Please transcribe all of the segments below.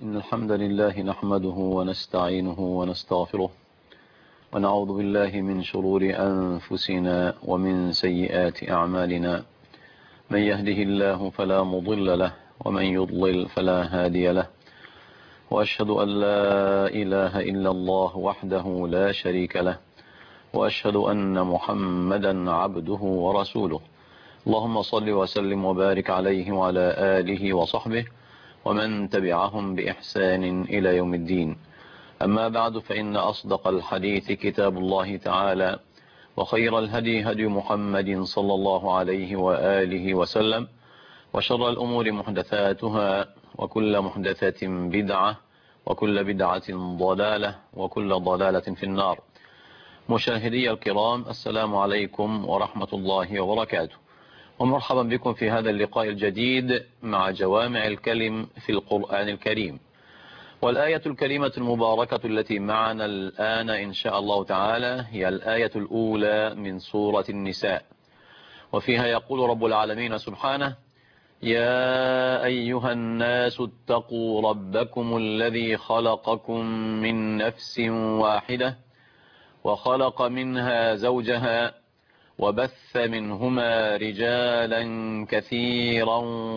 إن الحمد لله نحمده ونستعينه ونستغفره ونعوذ بالله من شرور أنفسنا ومن سيئات أعمالنا. من يهده الله فلا مضل له ومن يضلل فلا هادي له، وأشهد أن لا إله إلا الله وحده لا شريك له، وأشهد أن محمدا عبده ورسوله. اللهم صل وسلم وبارك عليه وعلى آله وصحبه ومن تبعهم بإحسان إلى يوم الدين. أما بعد، فإن أصدق الحديث كتاب الله تعالى، وخير الهدي هدي محمد صلى الله عليه وآله وسلم، وشر الأمور محدثاتها، وكل محدثة بدعة، وكل بدعة ضلالة، وكل ضلالة في النار. مشاهدي الكرام، السلام عليكم ورحمة الله وبركاته، ومرحبا بكم في هذا اللقاء الجديد مع جوامع الكلم في القرآن الكريم. والآية الكريمة المباركة التي معنا الآن إن شاء الله تعالى هي الآية الأولى من سورة النساء، وفيها يقول رب العالمين سبحانه: يا أيها الناس اتقوا ربكم الذي خلقكم من نفس واحدة وخلق منها زوجها وبث منهما رجالا كثيرا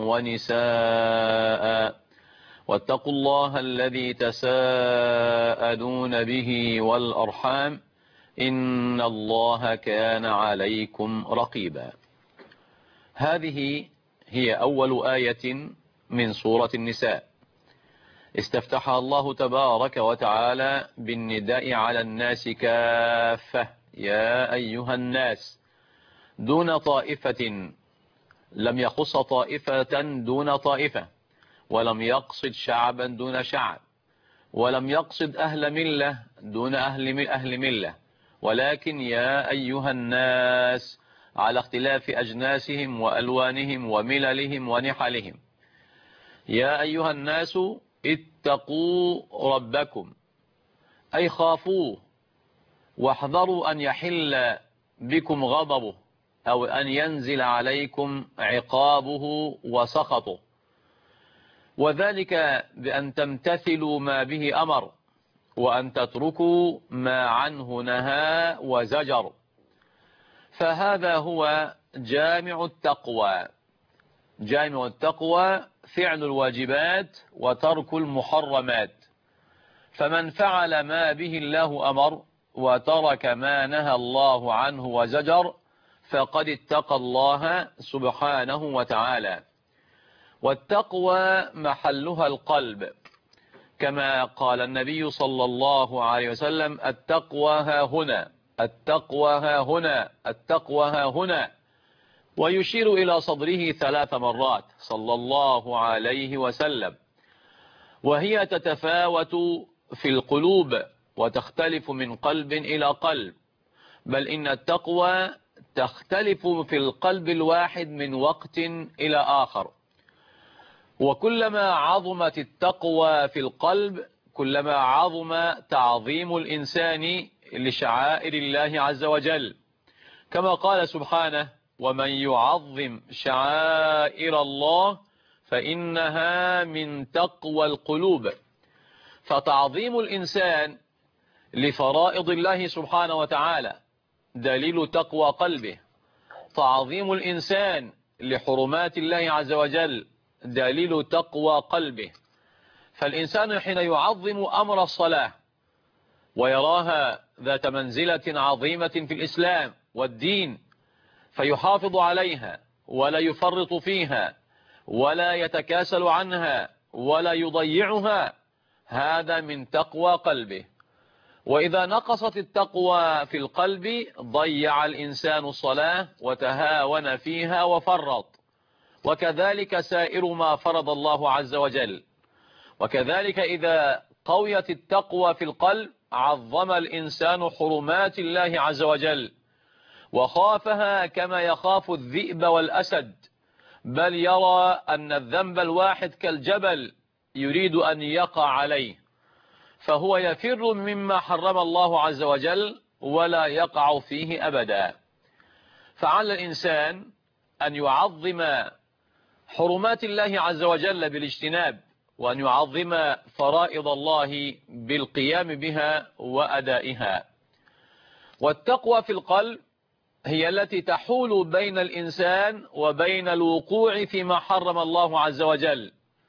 ونساء، واتقوا الله الذي تساءلون به والأرحام إن الله كان عليكم رقيبا. هذه هي أول آية من سورة النساء، استفتحها الله تبارك وتعالى بالنداء على الناس كافة: يا أيها الناس، دون طائفة، لم يخص طائفة دون طائفة، ولم يقصد شعبا دون شعب، ولم يقصد أهل ملة دون أهل ملة، ولكن يا أيها الناس على اختلاف أجناسهم وألوانهم ومللهم ونحلهم. يا أيها الناس اتقوا ربكم، أي خافوه واحذروا أن يحل بكم غضبه أو أن ينزل عليكم عقابه وسخطه، وذلك بأن تمتثلوا ما به أمر وأن تتركوا ما عنه نهى وزجر. فهذا هو جامع التقوى. جامع التقوى فعل الواجبات وترك المحرمات، فمن فعل ما به الله أمر وترك ما نهى الله عنه وزجر فقد اتقى الله سبحانه وتعالى. والتقوى محلها القلب، كما قال النبي صلى الله عليه وسلم: التقوى ها هنا، التقوى ها هنا، التقوى ها هنا، ويشير إلى صدره 3 مرات صلى الله عليه وسلم. وهي تتفاوت في القلوب وتختلف من قلب إلى قلب، بل إن التقوى تختلف في القلب الواحد من وقت إلى آخر. وكلما عظمت التقوى في القلب كلما عظم تعظيم الإنسان لشعائر الله عز وجل، كما قال سبحانه: ومن يعظم شعائر الله فإنها من تقوى القلوب. فتعظيم الإنسان لفرائض الله سبحانه وتعالى دليل تقوى قلبه، تعظيم الإنسان لحرمات الله عز وجل دليل تقوى قلبه. فالإنسان حين يعظم أمر الصلاة ويراها ذات منزلة عظيمة في الإسلام والدين فيحافظ عليها ولا يفرط فيها ولا يتكاسل عنها ولا يضيعها، هذا من تقوى قلبه. وإذا نقصت التقوى في القلب ضيع الإنسان الصلاة وتهاون فيها وفرط، وكذلك سائر ما فرض الله عز وجل. وكذلك إذا قويت التقوى في القلب عظم الإنسان حرمات الله عز وجل وخافها كما يخاف الذئب والأسد، بل يرى أن الذنب الواحد كالجبل يريد أن يقع عليه، فهو يفر مما حرم الله عز وجل ولا يقع فيه أبدا. فعلى الإنسان أن يعظم حرمات الله عز وجل بالاجتناب وأن يعظم فرائض الله بالقيام بها وأدائها. والتقوى في القلب هي التي تحول بين الإنسان وبين الوقوع فيما حرم الله عز وجل.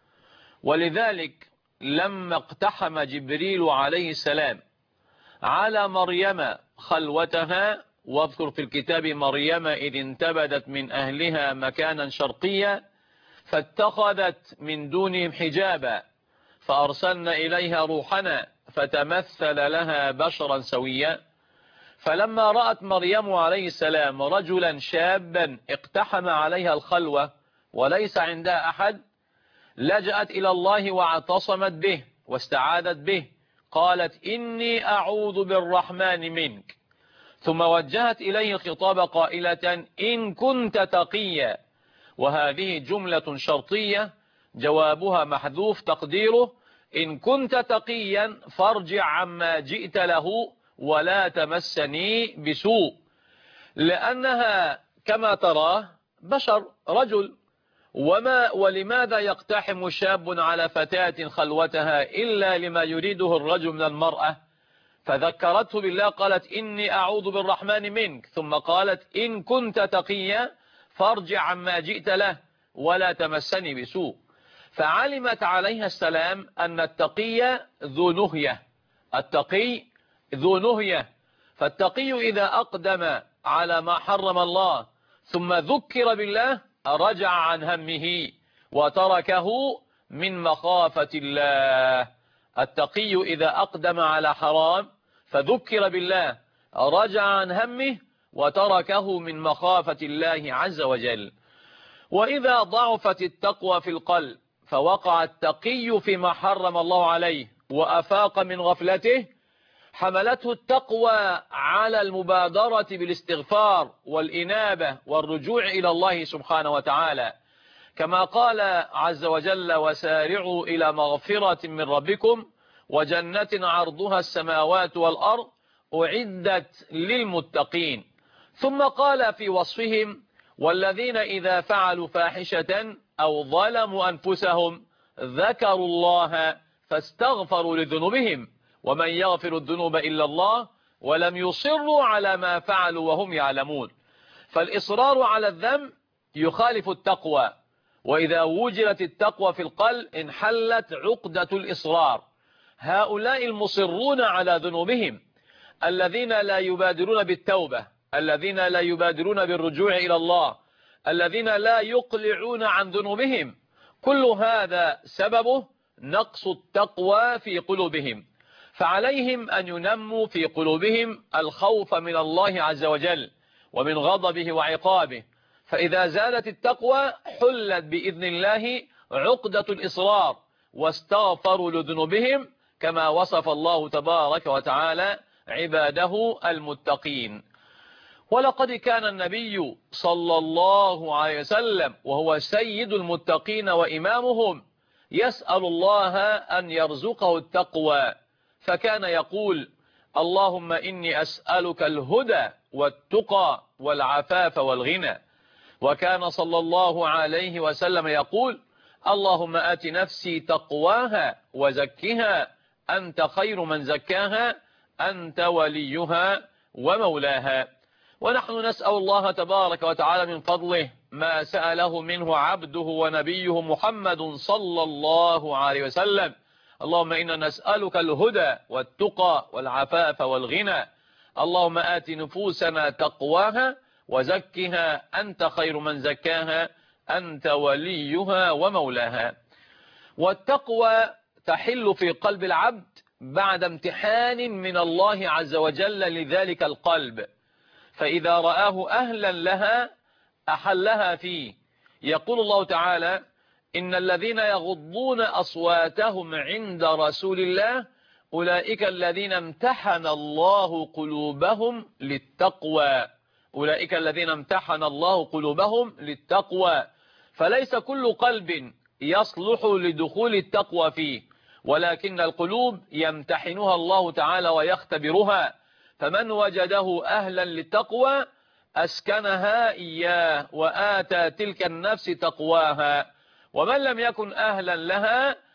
ولذلك لما اقتحم جبريل عليه السلام على مريم خلوتها، واذكر في الكتاب مريم إذ انتبذت من أهلها مكانا شرقيا فاتخذت من دونهم حجابا فأرسلنا إليها روحنا فتمثل لها بشرا سويا. فلما رأت مريم عليه السلام رجلا شابا اقتحم عليها الخلوة وليس عندها أحد، لجأت إلى الله واعتصمت به واستعاذت به، قالت إني أعوذ بالرحمن منك، ثم وجهت إليه الخطاب قائلة إن كنت تقيا، وهذه جملة شرطية جوابها محذوف تقديره إن كنت تقيا فارجع عما جئت له ولا تمسني بسوء، لأنها كما تراه بشر رجل، ولماذا يقتحم شاب على فتاة خلوتها إلا لما يريده الرجل من المرأة؟ فذكرته بالله قالت إني أعوذ بالرحمن منك، ثم قالت إن كنت تقيا فارجع عما جئت له ولا تمسني بسوء. فعلمت عليها السلام أن التقي ذو نهية، التقي ذو نهية، فالتقي إذا أقدم على ما حرم الله ثم ذكر بالله رجع عن همه وتركه من مخافة الله. التقي إذا أقدم على حرام فذكر بالله رجع عن همه وتركه من مخافة الله عز وجل. وإذا ضعفت التقوى في القلب فوقع التقي فيما حرم الله عليه وأفاق من غفلته، حملته التقوى على المبادرة بالاستغفار والإنابة والرجوع إلى الله سبحانه وتعالى، كما قال عز وجل وسارعوا إلى مغفرة من ربكم وجنة عرضها السماوات والأرض أعدت للمتقين. ثم قال في وصفهم والذين إذا فعلوا فاحشة أو ظلموا أنفسهم ذكروا الله فاستغفروا لذنوبهم ومن يغفر الذنوب إلا الله ولم يصروا على ما فعلوا وهم يعلمون. فالإصرار على الذنب يخالف التقوى، وإذا وجدت التقوى في القلب انحلت عقدة الإصرار. هؤلاء المصرون على ذنوبهم الذين لا يبادرون بالتوبة، الذين لا يبادرون بالرجوع إلى الله، الذين لا يقلعون عن ذنوبهم، كل هذا سببه نقص التقوى في قلوبهم. فعليهم أن ينموا في قلوبهم الخوف من الله عز وجل ومن غضبه وعقابه، فإذا زالت التقوى حلت بإذن الله عقدة الإصرار واستغفروا لذنوبهم كما وصف الله تبارك وتعالى عباده المتقين. ولقد كان النبي صلى الله عليه وسلم وهو سيد المتقين وإمامهم يسأل الله أن يرزقه التقوى، فكان يقول اللهم إني أسألك الهدى والتقى والعفاف والغنى. وكان صلى الله عليه وسلم يقول اللهم آت نفسي تقواها وزكها أنت خير من زكاها أنت وليها ومولاها. ونحن نسأل الله تبارك وتعالى من فضله ما سأله منه عبده ونبيه محمد صلى الله عليه وسلم. اللهم إنا نسألك الهدى والتقى والعفاف والغنى. اللهم آت نفوسنا تقواها وزكها أنت خير من زكاها أنت وليها ومولاها. والتقوى تحل في قلب العبد بعد امتحان من الله عز وجل لذلك القلب، فإذا رآه أهلا لها أحلها فيه. يقول الله تعالى إن الذين يغضون أصواتهم عند رسول الله أولئك الذين امتحن الله قلوبهم للتقوى، أولئك الذين امتحن الله قلوبهم للتقوى. فليس كل قلب يصلح لدخول التقوى فيه، ولكن القلوب يمتحنها الله تعالى ويختبرها، فمن وجده أهلا للتقوى أسكنها إياه وآتى تلك النفس تقواها، ومن لم يكن أهلا لها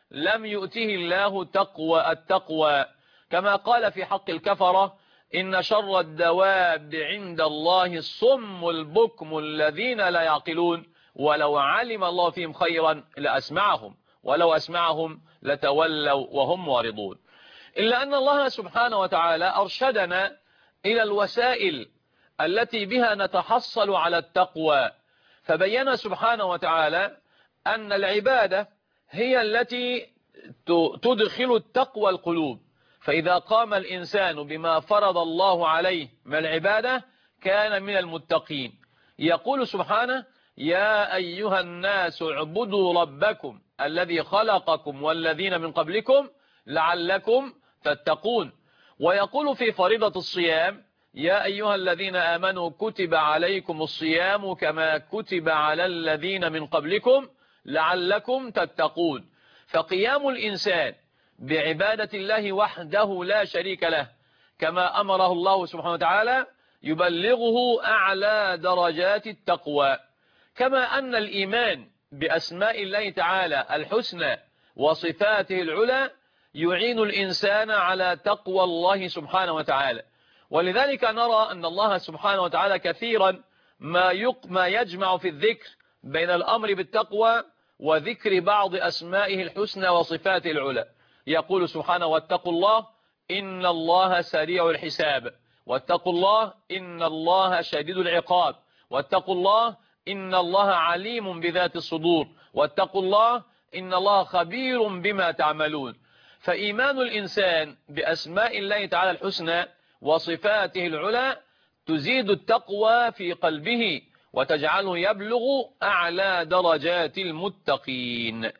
لم يؤته الله التقوى، كما قال في حق الكفرة: إن شر الدواب عند الله الصم البكم الذين لا يعقلون ولو علم الله فيهم خيرا لأسمعهم ولو أسمعهم لتولوا وهم معرضون. إلا أن الله سبحانه وتعالى أرشدنا إلى الوسائل التي بها نتحصل على التقوى، فبين سبحانه وتعالى أن العبادة هي التي تدخل التقوى القلوب، فإذا قام الإنسان بما فرض الله عليه من العبادة كان من المتقين. يقول سبحانه: يا أيها الناس اعبدوا ربكم الذي خلقكم والذين من قبلكم لعلكم تتقون. ويقول في فريضة الصيام: يا أيها الذين آمنوا كتب عليكم الصيام كما كتب على الذين من قبلكم لعلكم تتقون. فقيام الإنسان بعبادة الله وحده لا شريك له كما أمره الله سبحانه وتعالى يبلغه أعلى درجات التقوى، كما أن الإيمان بأسماء الله تعالى الحسنى وصفاته العلى يعين الإنسان على تقوى الله سبحانه وتعالى. ولذلك نرى أن الله سبحانه وتعالى كثيرا ما يجمع في الذكر بين الأمر بالتقوى وذكر بعض أسمائه الحسنى وصفاته العلى. يقول سبحانه: واتقوا الله إن الله سريع الحساب، واتقوا الله إن الله شديد العقاب، واتقوا الله إن الله عليم بذات الصدور، واتقوا الله إن الله خبير بما تعملون. فإيمان الإنسان بأسماء الله تعالى الحسنى وصفاته العلى تزيد التقوى في قلبه وتجعله يبلغ أعلى درجات المتقين.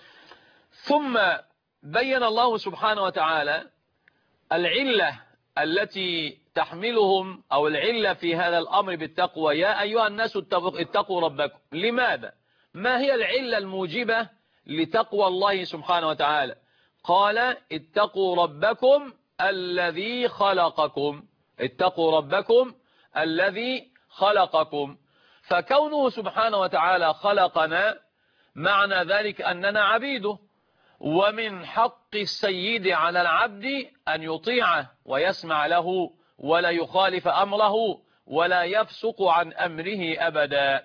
ثم بين الله سبحانه وتعالى العلة التي تحملهم أو العلة في هذا الأمر بالتقوى: يا أيها الناس اتقوا ربكم. لماذا؟ ما هي العلة الموجبة لتقوى الله سبحانه وتعالى؟ قال: اتقوا ربكم الذي خلقكم. اتقوا ربكم الذي خلقكم. فكونه سبحانه وتعالى خلقنا معنى ذلك أننا عبيده، ومن حق السيد على العبد أن يطيعه ويسمع له ولا يخالف أمره ولا يفسق عن أمره أبدا.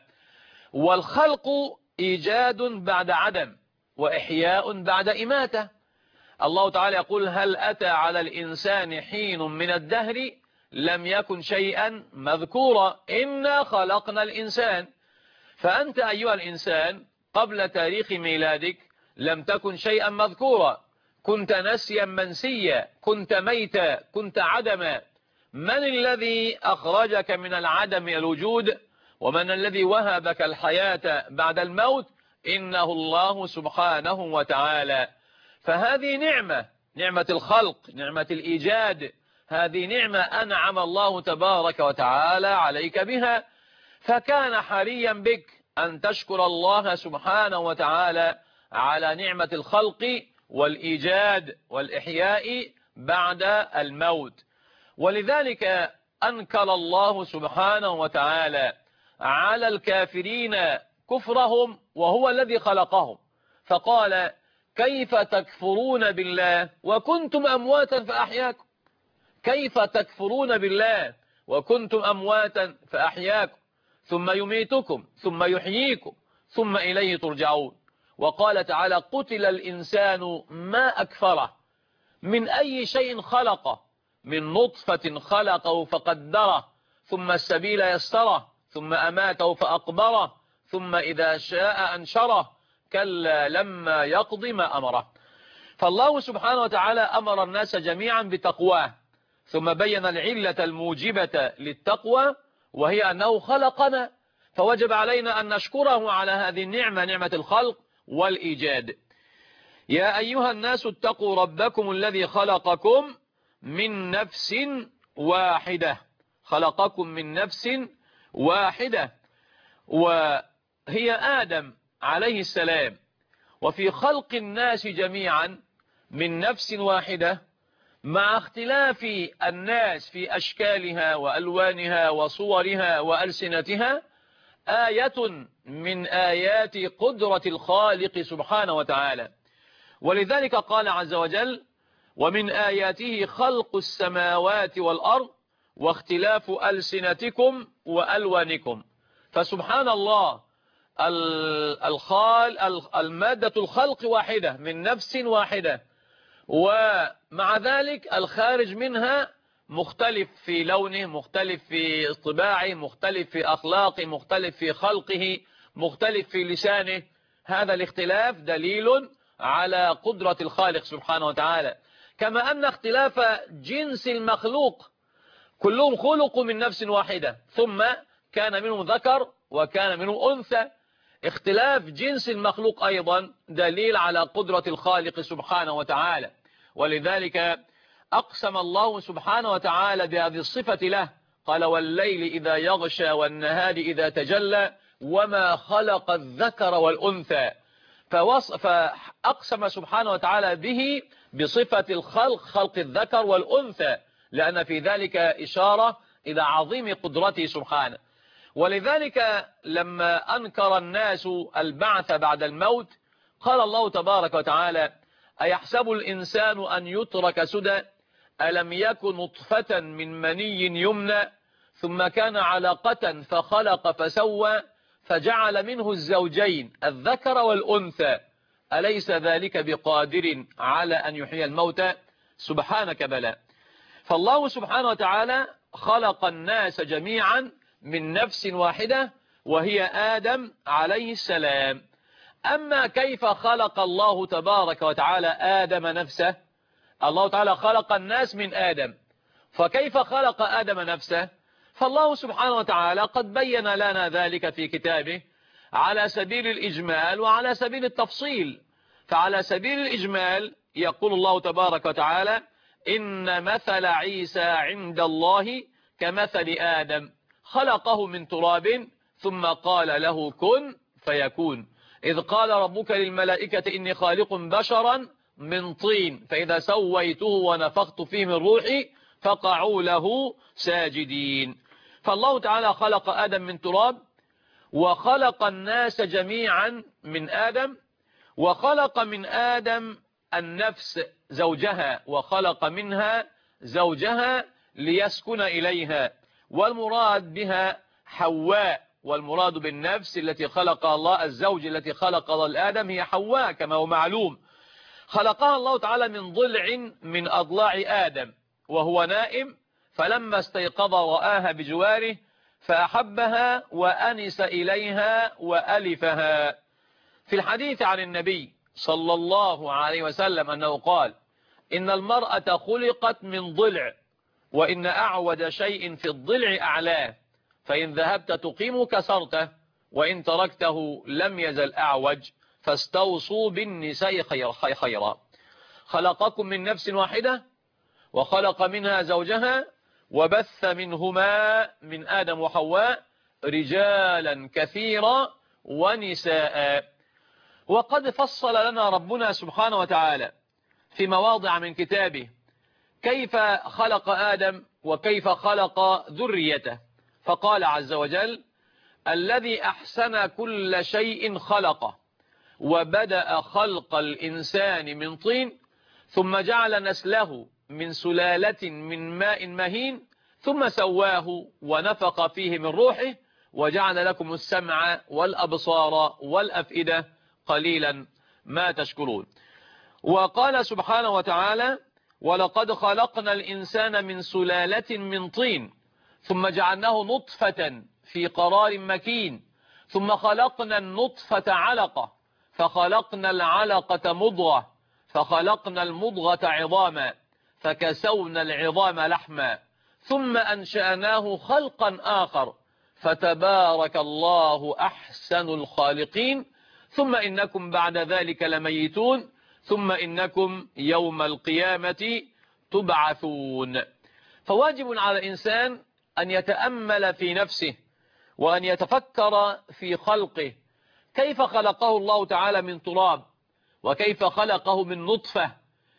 والخلق إيجاد بعد عدم وإحياء بعد إماتة. الله تعالى يقول: هل أتى على الإنسان حين من الدهر لم يكن شيئا مذكورا إنا خلقنا الإنسان. فأنت أيها الإنسان قبل تاريخ ميلادك لم تكن شيئا مذكورا، كنت نسيا منسيا، كنت ميتا، كنت عدما. من الذي أخرجك من العدم إلى الوجود؟ ومن الذي وهبك الحياة بعد الموت؟ إنه الله سبحانه وتعالى. فهذه نعمة الخلق، نعمة الإيجاد، هذه نعمة أنعم الله تبارك وتعالى عليك بها، فكان حريا بك أن تشكر الله سبحانه وتعالى على نعمة الخلق والإيجاد والإحياء بعد الموت. ولذلك أنكر الله سبحانه وتعالى على الكافرين كفرهم وهو الذي خلقهم، فقال: كيف تكفرون بالله وكنتم أمواتا فأحياكم. كيف تكفرون بالله وكنتم أمواتا فأحياكم ثم يميتكم ثم يحييكم ثم إليه ترجعون. وقال تعالى: قتل الإنسان ما أكفره من أي شيء خلقه، من نطفة خلقه فقدره ثم السبيل يسره ثم أماته فأقبره ثم إذا شاء أنشره كلا لما يقض ما أمره. فالله سبحانه وتعالى أمر الناس جميعا بتقواه، ثم بين العلة الموجبة للتقوى وهي أنه خلقنا، فوجب علينا أن نشكره على هذه النعمة، نعمة الخلق والإيجاد. يا أيها الناس اتقوا ربكم الذي خلقكم من نفس واحدة. خلقكم من نفس واحدة وهي آدم عليه السلام. وفي خلق الناس جميعا من نفس واحدة مع اختلاف الناس في أشكالها وألوانها وصورها وألسنتها آية من آيات قدرة الخالق سبحانه وتعالى. ولذلك قال عز وجل: ومن آياته خلق السماوات والأرض واختلاف ألسنتكم وألوانكم. فسبحان الله، المادة الخلق واحدة من نفس واحدة، ومع ذلك الخارج منها مختلف في لونه، مختلف في طباعه، مختلف في أخلاقه، مختلف في خلقه، مختلف في لسانه. هذا الاختلاف دليل على قدرة الخالق سبحانه وتعالى. كما أن اختلاف جنس المخلوق، كلهم خلقوا من نفس واحدة ثم كان منهم ذكر وكان منهم أنثى، اختلاف جنس المخلوق أيضا دليل على قدرة الخالق سبحانه وتعالى. ولذلك أقسم الله سبحانه وتعالى بهذه الصفة له، قال: والليل إذا يغشى والنهار إذا تجلى وما خلق الذكر والأنثى. فأقسم سبحانه وتعالى به بصفة الخلق، خلق الذكر والأنثى، لأن في ذلك إشارة إلى عظيم قدرته سبحانه. ولذلك لما أنكر الناس البعث بعد الموت قال الله تبارك وتعالى: أيحسب الإنسان أن يترك سدى ألم يكن نطفة من مني يمنى ثم كان علقة فخلق فسوى فجعل منه الزوجين الذكر والأنثى أليس ذلك بقادر على أن يحيي الموتى؟ سبحانك بلى. فالله سبحانه وتعالى خلق الناس جميعا من نفس واحدة وهي آدم عليه السلام. أما كيف خلق الله تبارك وتعالى آدم نفسه؟ الله تعالى خلق الناس من آدم، فكيف خلق آدم نفسه؟ فالله سبحانه وتعالى قد بين لنا ذلك في كتابه على سبيل الإجمال وعلى سبيل التفصيل. فعلى سبيل الإجمال يقول الله تبارك وتعالى: إن مثل عيسى عند الله كمثل آدم خلقه من تراب ثم قال له كن فيكون. إذ قال ربك للملائكة إني خالق بشرا من طين فإذا سويته ونفخت فيه من روحي فقعوا له ساجدين. فالله تعالى خلق آدم من تراب، وخلق الناس جميعا من آدم، وخلق من آدم النفس زوجها، وخلق منها زوجها ليسكن إليها، والمراد بها حواء، والمراد بالنفس التي خلق الله، الزوج التي خلق الله لآدم هي حواء كما هو معلوم. خلقها الله تعالى من ضلع من أضلاع آدم وهو نائم، فلما استيقظ رآها بجواره فأحبها وأنس إليها وألفها. في الحديث عن النبي صلى الله عليه وسلم أنه قال: إن المرأة خلقت من ضلع، وإن أعوج شيء في الضلع أعلاه، فإن ذهبت تقيم كسرته، وإن تركته لم يزل أعوج، فاستوصوا بالنساء خيرا. خلقكم من نفس واحدة وخلق منها زوجها وبث منهما من آدم وحواء رجالا كثيرا ونساء. وقد فصل لنا ربنا سبحانه وتعالى في مواضع من كتابه كيف خلق آدم وكيف خلق ذريته، فقال عز وجل: الذي أحسن كل شيء خلقه وبدأ خلق الإنسان من طين ثم جعل نسله من سلالة من ماء مهين ثم سواه ونفخ فيه من روحه وجعل لكم السمع والأبصار والأفئدة قليلا ما تشكرون. وقال سبحانه وتعالى: ولقد خلقنا الإنسان من سلالة من طين ثم جعلناه نطفة في قرار مكين ثم خلقنا النطفة علقة فخلقنا العلقة مضغة فخلقنا المضغة عظاما فكسونا العظام لحما ثم أنشأناه خلقا آخر فتبارك الله أحسن الخالقين ثم إنكم بعد ذلك لميتون ثم إنكم يوم القيامة تبعثون. فواجب على الإنسان أن يتأمل في نفسه وأن يتفكر في خلقه، كيف خلقه الله تعالى من تراب وكيف خلقه من نطفة،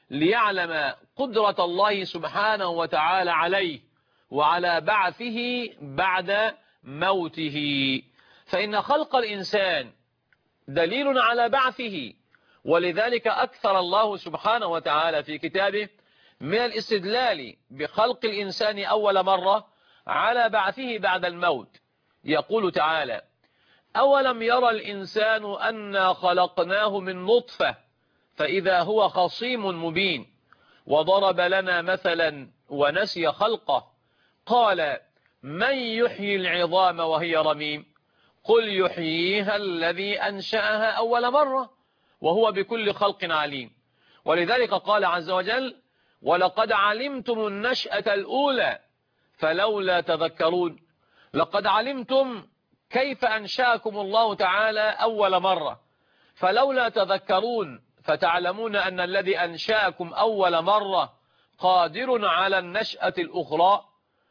ليعلم قدرة الله سبحانه وتعالى عليه وعلى بعثه بعد موته. فإن خلق الإنسان دليل على بعثه ولذلك أكثر الله سبحانه وتعالى في كتابه من الاستدلال بخلق الإنسان أول مرة على بعثه بعد الموت. يقول تعالى: أولم يرى الإنسان أنا خلقناه من نطفة فإذا هو خصيم مبين وضرب لنا مثلا ونسي خلقه قال من يحيي العظام وهي رميم قل يحييها الذي أنشأها أول مرة وهو بكل خلق عليم. ولذلك قال عز وجل: ولقد علمتم النشأة الأولى فلولا تذكرون. لقد علمتم كيف أنشأكم الله تعالى أول مرة فلولا تذكرون، فتعلمون أن الذي أنشأكم أول مرة قادر على النشأة الأخرى.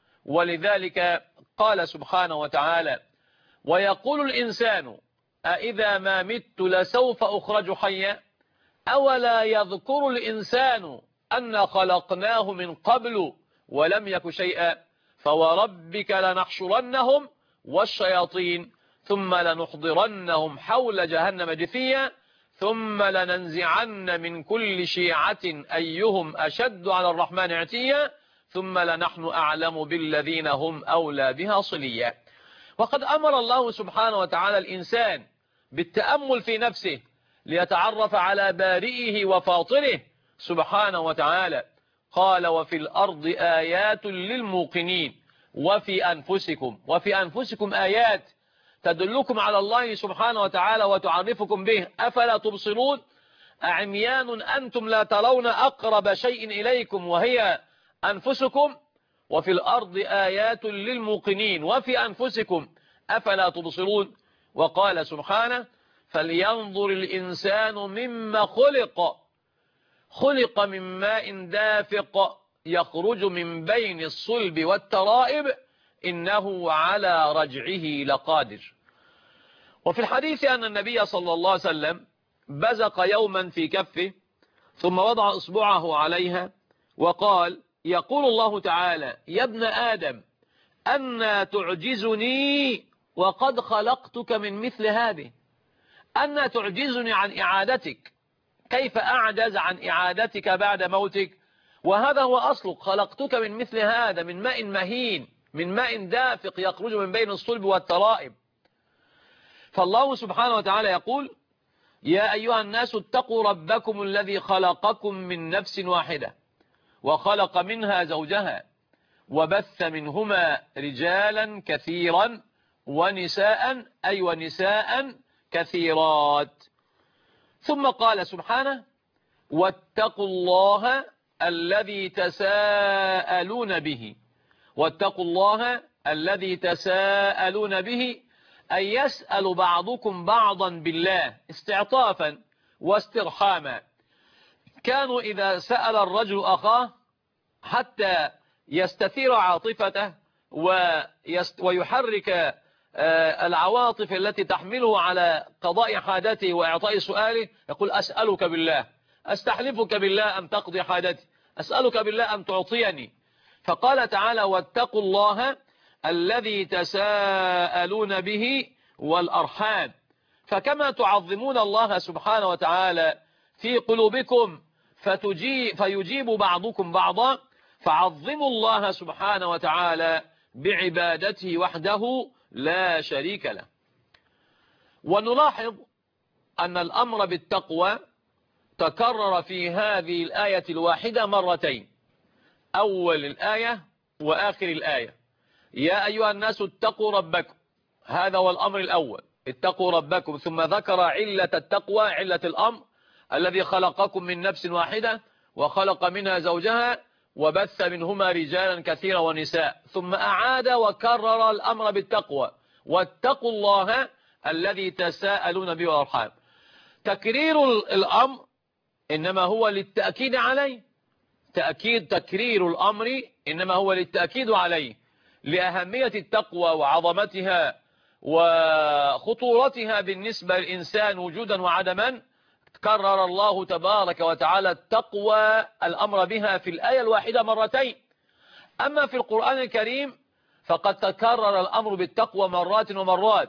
ولذلك قال سبحانه وتعالى: ويقول الإنسان أإذا ما مت لسوف أخرج حيا أولا يذكر الإنسان أن خلقناه من قبل ولم يك شيئا فوربك لنحشرنهم والشياطين ثم لنحضرنهم حول جهنم جثيا ثم لننزعن من كل شيعة أيهم أشد على الرحمن عتيا ثم لنحن أعلم بالذين هم أولى بها صليا. وقد أمر الله سبحانه وتعالى الإنسان بالتأمل في نفسه ليتعرف على بارئه وفاطره سبحانه وتعالى. قال: وفي الأرض آيات للموقنين وفي أنفسكم آيات تدلكم على الله سبحانه وتعالى وتعرفكم به أفلا تبصرون أعميان أنتم لا ترون أقرب شيء إليكم وهي أنفسكم وفي الأرض آيات للموقنين وفي أنفسكم أفلا تبصرون. وقال سبحانه: فلينظر الإنسان مما خلق من ماء دافق يخرج من بين الصلب والترائب إنه على رجعه لقادر. وفي الحديث أن النبي صلى الله عليه وسلم بزق يوما في كفه ثم وضع إصبعه عليها وقال: يقول الله تعالى: يا ابن آدم أنا تعجزني وقد خلقتك من مثل هذه، أنا تعجزني عن إعادتك، كيف أعجز عن إعادتك بعد موتك؟ وهذا هو أصلك، خلقتك من مثل هذا، من ماء مهين، من ماء دافق يخرج من بين الصلب والترائب. فالله سبحانه وتعالى يقول: يا أيها الناس اتقوا ربكم الذي خلقكم من نفس واحدة وخلق منها زوجها وبث منهما رجالا كثيرا ونساء كثيرات. ثم قال سبحانه: واتقوا الله الذي تساءلون به أن يسأل بعضكم بعضا بالله استعطافا واسترحاما. كانوا إذا سأل الرجل أخاه حتى يستثير عاطفته ويحرك العواطف التي تحمله على قضاء حاجته وإعطاء سؤاله، يقول: أسألك بالله، أستحلفك بالله أن تقضي حاجتي، أسألك بالله أن تعطيني. فقال تعالى: واتقوا الله الذي تساءلون به والأرحام. فكما تعظمون الله سبحانه وتعالى في قلوبكم فيجيب بعضكم بعضا، فعظموا الله سبحانه وتعالى بعبادته وحده لا شريك له. ونلاحظ أن الأمر بالتقوى تكرر في هذه الآية الواحدة مرتين، أول الآية وآخر الآية. يا أيها الناس اتقوا ربكم، هذا هو الأمر الأول، اتقوا ربكم. ثم ذكر علة التقوى، علة الأمر، الذي خلقكم من نفس واحدة وخلق منها زوجها وبث منهما رجالا كثيرا ونساء. ثم أعاد وكرر الأمر بالتقوى: واتقوا الله الذي تساءلون به والأرحام. تكرير الأمر إنما هو للتأكيد عليه، تكرير الأمر إنما هو للتأكيد عليه، لأهمية التقوى وعظمتها وخطورتها بالنسبة للإنسان وجودا وعدما. كرر الله تبارك وتعالى التقوى الأمر بها في الآية الواحدة مرتين. أما في القرآن الكريم فقد تكرر الأمر بالتقوى مرات ومرات،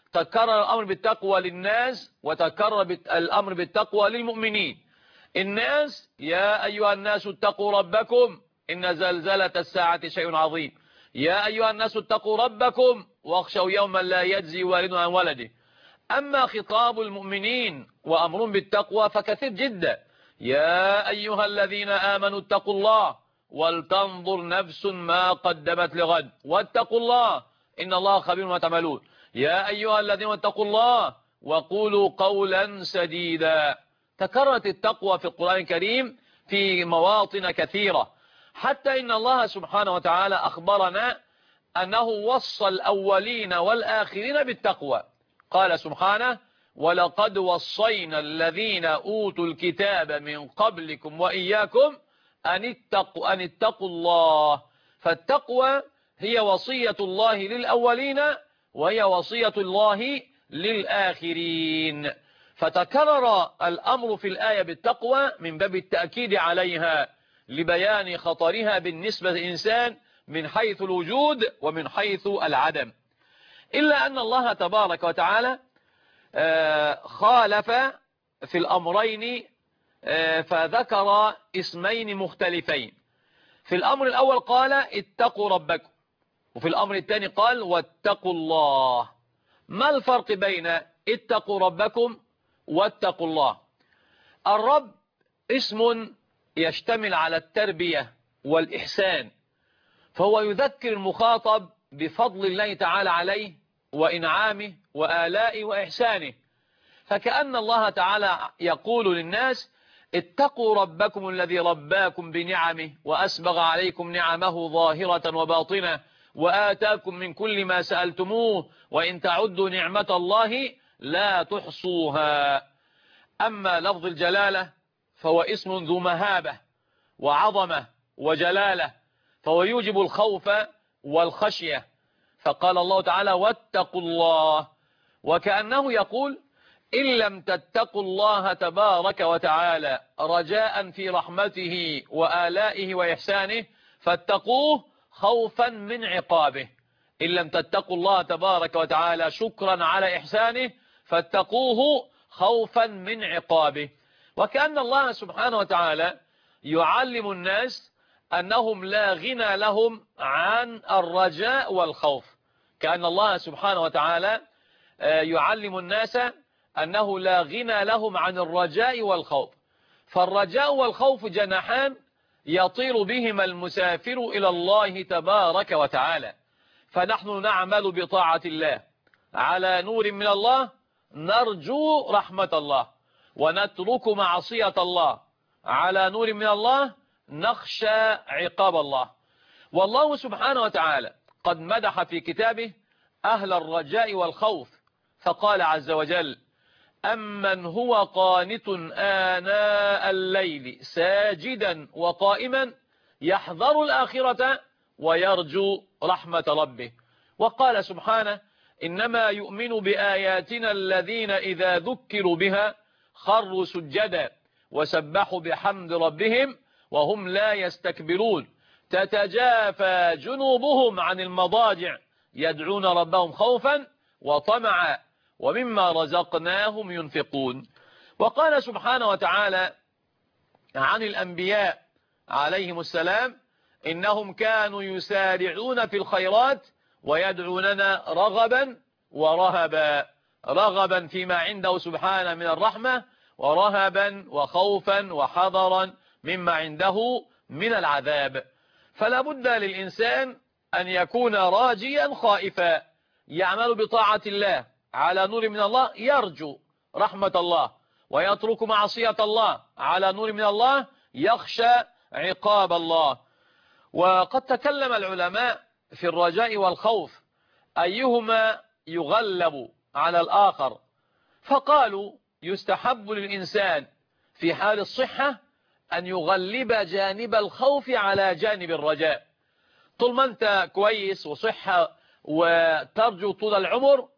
تكرر الأمر بالتقوى للناس وتكرر الأمر بالتقوى للمؤمنين. الناس: يا أيها الناس اتقوا ربكم إن زلزلة الساعة شيء عظيم. يا أيها الناس اتقوا ربكم واخشوا يوما لا يجزي والد عن ولده. أما خطاب المؤمنين وأمرهم بالتقوى فكثير جدا: يا أيها الذين آمنوا اتقوا الله ولتنظر نفس ما قدمت لغد واتقوا الله إن الله خبير ما تعملون. يا أيها الذين اتقوا الله وقولوا قولا سديدا. تكررت التقوى في القرآن الكريم في مواطن كثيرة، حتى إن الله سبحانه وتعالى أخبرنا أنه وصى الأولين والآخرين بالتقوى. قال سبحانه: ولقد وصينا الذين أوتوا الكتاب من قبلكم وإياكم أن اتقوا الله. فالتقوى هي وصية الله للأولين وهي وصية الله للآخرين. فتكرر الأمر في الآية بالتقوى من باب التأكيد عليها لبيان خطرها بالنسبة للإنسان من حيث الوجود ومن حيث العدم. إلا أن الله تبارك وتعالى خالف في الأمرين، فذكر اسمين مختلفين. في الأمر الأول قال اتقوا ربكم، وفي الأمر الثاني قال واتقوا الله. ما الفرق بين اتقوا ربكم واتقوا الله؟ الرب اسم يشتمل على التربية والإحسان، فهو يذكر المخاطب بفضل الله تعالى عليه وإنعامه وآلائه وإحسانه. فكأن الله تعالى يقول للناس: اتقوا ربكم الذي رباكم بنعمه وأسبغ عليكم نعمه ظاهرة وباطنة وآتاكم من كل ما سألتموه وإن تعدوا نعمة الله لا تحصوها. أما لفظ الجلالة فهو اسم ذو مهابة وعظمة وجلالة، فهو يوجب الخوف والخشية. فقال الله تعالى: واتقوا الله، وكأنه يقول: إن لم تتقوا الله تبارك وتعالى رجاء في رحمته وآلائه وإحسانه فاتقوه خوفا من عقابه. إن لم تتقوا الله تبارك وتعالى شكرا على إحسانه فاتقوه خوفا من عقابه. وكأن الله سبحانه وتعالى يعلم الناس أنهم لا غنى لهم عن الرجاء والخوف. كأن الله سبحانه وتعالى يعلم الناس أنه لا غنى لهم عن الرجاء والخوف. فالرجاء والخوف جناحان يطير بهما المسافر إلى الله تبارك وتعالى. فنحن نعمل بطاعة الله على نور من الله نرجو رحمة الله، ونترك معصية الله على نور من الله نخشى عقاب الله. والله سبحانه وتعالى قد مدح في كتابه أهل الرجاء والخوف، فقال عز وجل: أمن هو قانت آناء الليل ساجدا وقائما يحذر الآخرة ويرجو رحمة ربه. وقال سبحانه: إنما يؤمن بآياتنا الذين إذا ذكروا بها خروا سجدا وسبحوا بحمد ربهم وهم لا يستكبرون تتجافى جنوبهم عن المضاجع يدعون ربهم خوفا وطمعا ومما رزقناهم ينفقون. وقال سبحانه وتعالى عن الأنبياء عليهم السلام: إنهم كانوا يسارعون في الخيرات ويدعوننا رغبا ورهبا. رغبا فيما عنده سبحانه من الرحمة، ورهبا وخوفا وحذرا مما عنده من العذاب. فلا بد للإنسان أن يكون راجيا خائفا، يعمل بطاعة الله على نور من الله يرجو رحمة الله، ويترك معصية الله على نور من الله يخشى عقاب الله. وقد تكلم العلماء في الرجاء والخوف أيهما يغلب على الآخر، فقالوا: يستحب للإنسان في حال الصحة أن يغلب جانب الخوف على جانب الرجاء. طول ما أنت كويس وصحة وترجو طول العمر،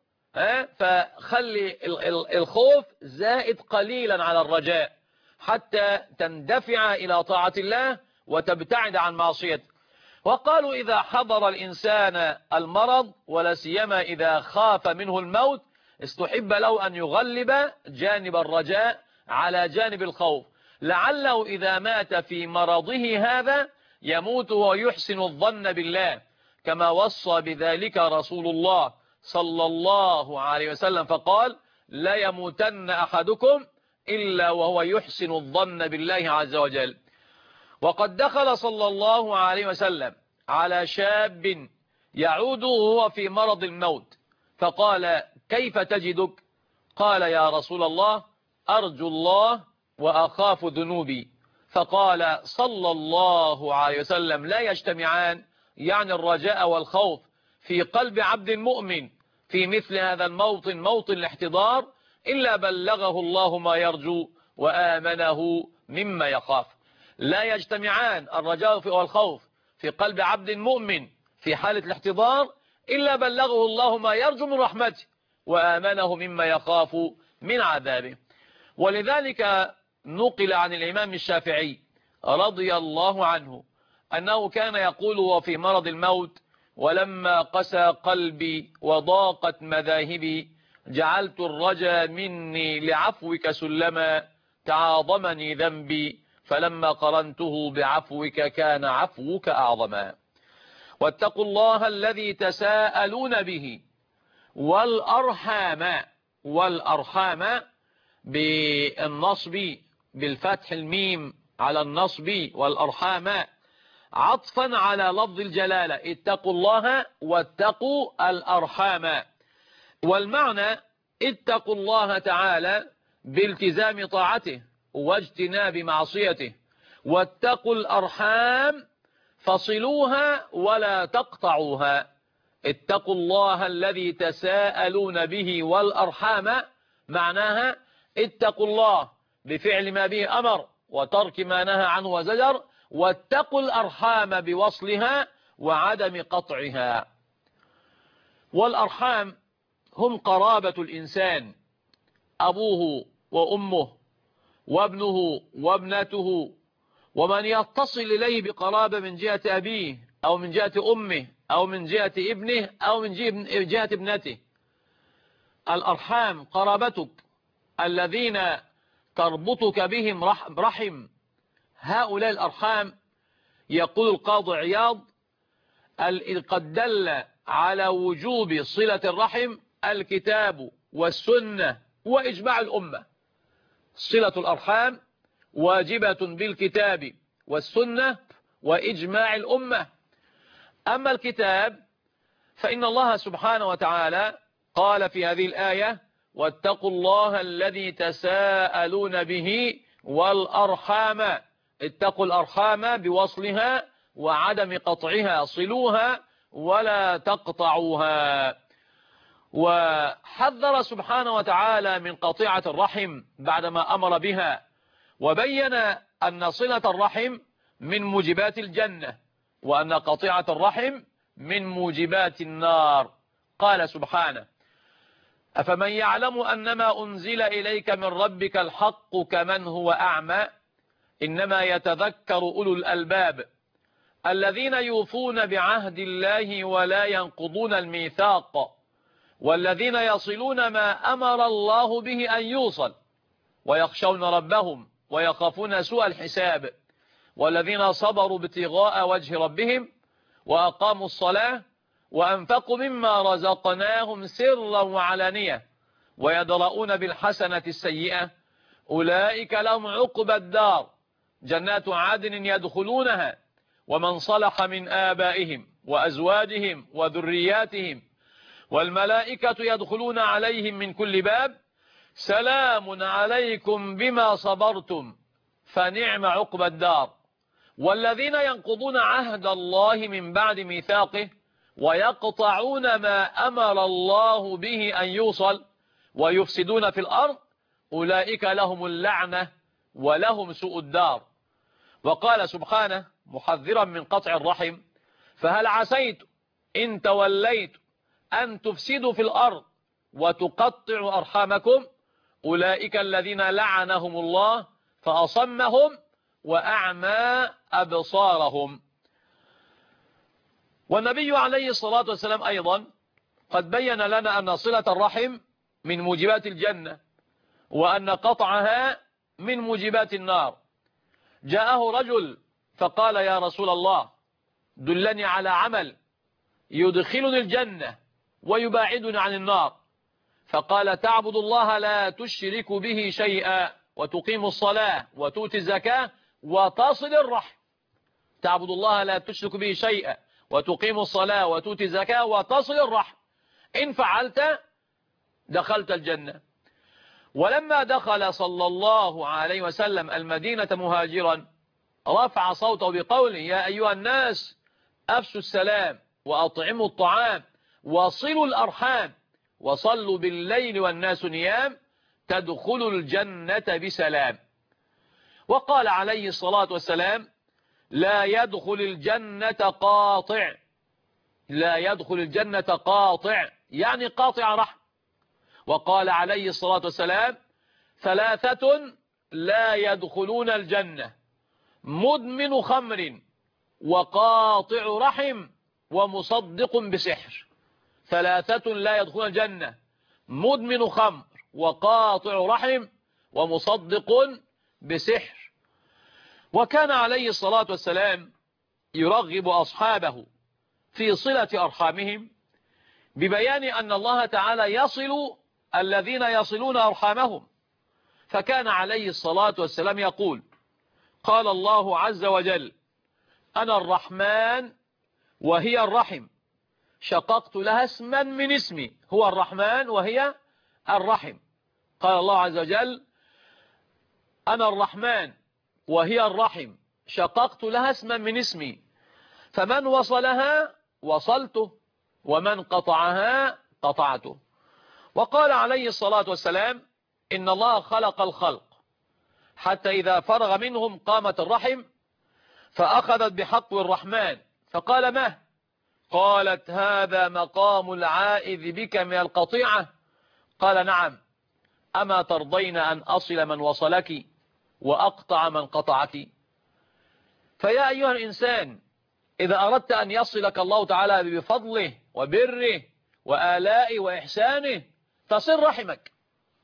فخلي الخوف زائد قليلا على الرجاء حتى تندفع إلى طاعة الله وتبتعد عن معصيته. وقالوا: إذا حضر الإنسان المرض ولا سيما إذا خاف منه الموت استحب له أن يغلب جانب الرجاء على جانب الخوف، لعله إذا مات في مرضه هذا يموت ويحسن الظن بالله، كما وصى بذلك رسول الله صلى الله عليه وسلم فقال: لا يموتن أحدكم إلا وهو يحسن الظن بالله عز وجل. وقد دخل صلى الله عليه وسلم على شاب يعود وهو في مرض الموت فقال: كيف تجدك؟ قال: يا رسول الله، أرجو الله وأخاف ذنوبي. فقال صلى الله عليه وسلم: لا يجتمعان، يعني الرجاء والخوف في قلب عبد مؤمن في مثل هذا الموطن، موطن الاحتضار، إلا بلغه الله ما يرجو وآمنه مما يخاف. لا يجتمعان الرجاء والخوف في قلب عبد مؤمن في حالة الاحتضار إلا بلغه الله ما يرجو من رحمته وآمنه مما يخاف من عذابه. ولذلك نقل عن الإمام الشافعي رضي الله عنه أنه كان يقول وفي مرض الموت: ولما قسى قلبي وضاقت مذاهبي جعلت الرجا مني لعفوك سلما تعاظمني ذنبي فلما قرنته بعفوك كان عفوك أعظما. واتقوا الله الذي تساءلون به والأرحام، والأرحام بالنصب بالفتح الميم على النصب، والأرحام عطفا على لفظ الجلالة، اتقوا الله واتقوا الأرحام. والمعنى اتقوا الله تعالى بالتزام طاعته واجتناب معصيته، واتقوا الأرحام فصلوها ولا تقطعوها. اتقوا الله الذي تساءلون به والأرحام معناها اتقوا الله بفعل ما به أمر وترك ما نهى عنه وزجر، واتقوا الأرحام بوصلها وعدم قطعها. والأرحام هم قرابة الإنسان، أبوه وأمه وابنه وابنته، ومن يتصل إليه بقرابة من جهة أبيه أو من جهة أمه أو من جهة ابنه أو من جهة ابنته. الأرحام قرابتك الذين تربطك بهم رحم. هؤلاء الأرحام يقول القاضي عياض قد دل على وجوب صلة الرحم الكتاب والسنة وإجماع الأمة. صلة الأرحام واجبة بالكتاب والسنة وإجماع الأمة. أما الكتاب فإن الله سبحانه وتعالى قال في هذه الآية: واتقوا الله الذي تساءلون به والأرحام. اتقوا الأرحام بوصلها وعدم قطعها، صلوها ولا تقطعوها. وحذر سبحانه وتعالى من قطيعة الرحم بعدما أمر بها، وبين أن صلة الرحم من موجبات الجنة وأن قطيعة الرحم من موجبات النار. قال سبحانه: أفمن يعلم أنما أنزل إليك من ربك الحق كمن هو أعمى إنما يتذكر أولو الألباب الذين يوفون بعهد الله ولا ينقضون الميثاق والذين يصلون ما أمر الله به أن يوصل ويخشون ربهم ويخافون سوء الحساب والذين صبروا ابتغاء وجه ربهم وأقاموا الصلاة وأنفقوا مما رزقناهم سرا وعلانية ويدرؤون بالحسنة السيئة أولئك لهم عقبى الدار جنات عدن يدخلونها ومن صلح من آبائهم وأزواجهم وذرياتهم والملائكة يدخلون عليهم من كل باب سلام عليكم بما صبرتم فنعم عقبى الدار. والذين ينقضون عهد الله من بعد ميثاقه ويقطعون ما أمر الله به أن يوصل ويفسدون في الأرض أولئك لهم اللعنة ولهم سوء الدار. وقال سبحانه محذرا من قطع الرحم: فهل عسيت إن توليت أن تفسدوا في الأرض وتقطعوا أرحامكم أولئك الذين لعنهم الله فأصمهم وأعمى أبصارهم. والنبي عليه الصلاة والسلام أيضا قد بين لنا أن صلة الرحم من موجبات الجنة، وأن قطعها من موجبات النار. جاءه رجل فقال: يا رسول الله، دلني على عمل يدخلني الجنة ويباعدني عن النار. فقال: تعبد الله لا تشرك به شيئا، وتقيم الصلاة وتؤتي الزكاة وتصل الرحم. تعبد الله لا تشرك به شيئا وتقيم الصلاة وتؤتي الزكاة وتصل الرحم، إن فعلت دخلت الجنة. ولما دخل صلى الله عليه وسلم المدينة مهاجرا، رفع صوته بقوله: يا أيها الناس، أفشوا السلام وأطعموا الطعام وصلوا الأرحام وصلوا بالليل والناس نيام تدخلوا الجنة بسلام. وقال عليه الصلاة والسلام: لا يدخل الجنة قاطع. لا يدخل الجنة قاطع يعني قاطع رحم. وقال عليه الصلاة والسلام: ثلاثة لا يدخلون الجنة: مدمن خمر وقاطع رحم ومصدق بسحر. ثلاثة لا يدخلون الجنة: مدمن خمر وقاطع رحم ومصدق بسحر. وكان عليه الصلاة والسلام يرغب أصحابه في صلة أرحامهم ببيان أن الله تعالى يصل الذين يصلون أرحامهم. فكان عليه الصلاة والسلام يقول: قال الله عز وجل: أنا الرحمن وهي الرحم، شققت لها اسما من اسمي. هو الرحمن وهي الرحم. قال الله عز وجل: أنا الرحمن وهي الرحم، شققت لها اسما من اسمي، فمن وصلها وصلته ومن قطعها قطعته. وقال عليه الصلاة والسلام: إن الله خلق الخلق حتى إذا فرغ منهم قامت الرحم فأخذت بحق الرحمن، فقال: ما؟ قالت: هذا مقام العائذ بك من القطيعة. قال: نعم. أما ترضين أن أصل من وصلك وأقطع من قطعك؟ فيا أيها الإنسان، إذا أردت أن يصلك الله تعالى بفضله وبره وآلائه وإحسانه تصل رحمك،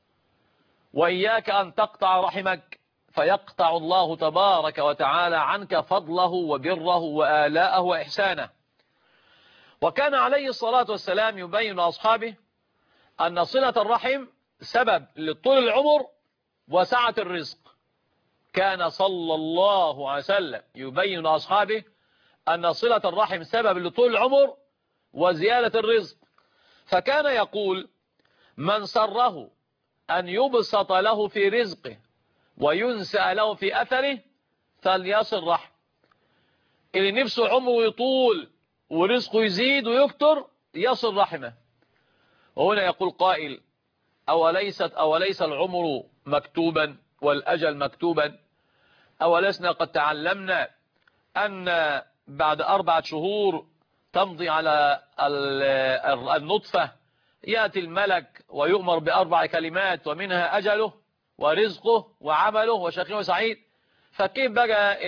وإياك أن تقطع رحمك فيقطع الله تبارك وتعالى عنك فضله وبره وآلاءه وإحسانه. وكان عليه الصلاة والسلام يبين لأصحابه أن صلة الرحم سبب لطول العمر وسعة الرزق. كان صلى الله عليه وسلم يبين لأصحابه أن صلة الرحم سبب لطول العمر وزيادة الرزق، فكان يقول: من سره أن يبسط له في رزقه وينسأ له في أثره فليصل رحم. اللي نفسه عمره يطول ورزقه يزيد ويكتر يصل رحمه. وهنا يقول قائل: أوليس العمر مكتوبا والأجل مكتوبا؟ أولسنا قد تعلمنا أن بعد 4 شهور تمضي على النطفة يأتي الملك ويؤمر ب4 كلمات ومنها أجله ورزقه وعمله وشقي وسعيد؟ فكيف بقى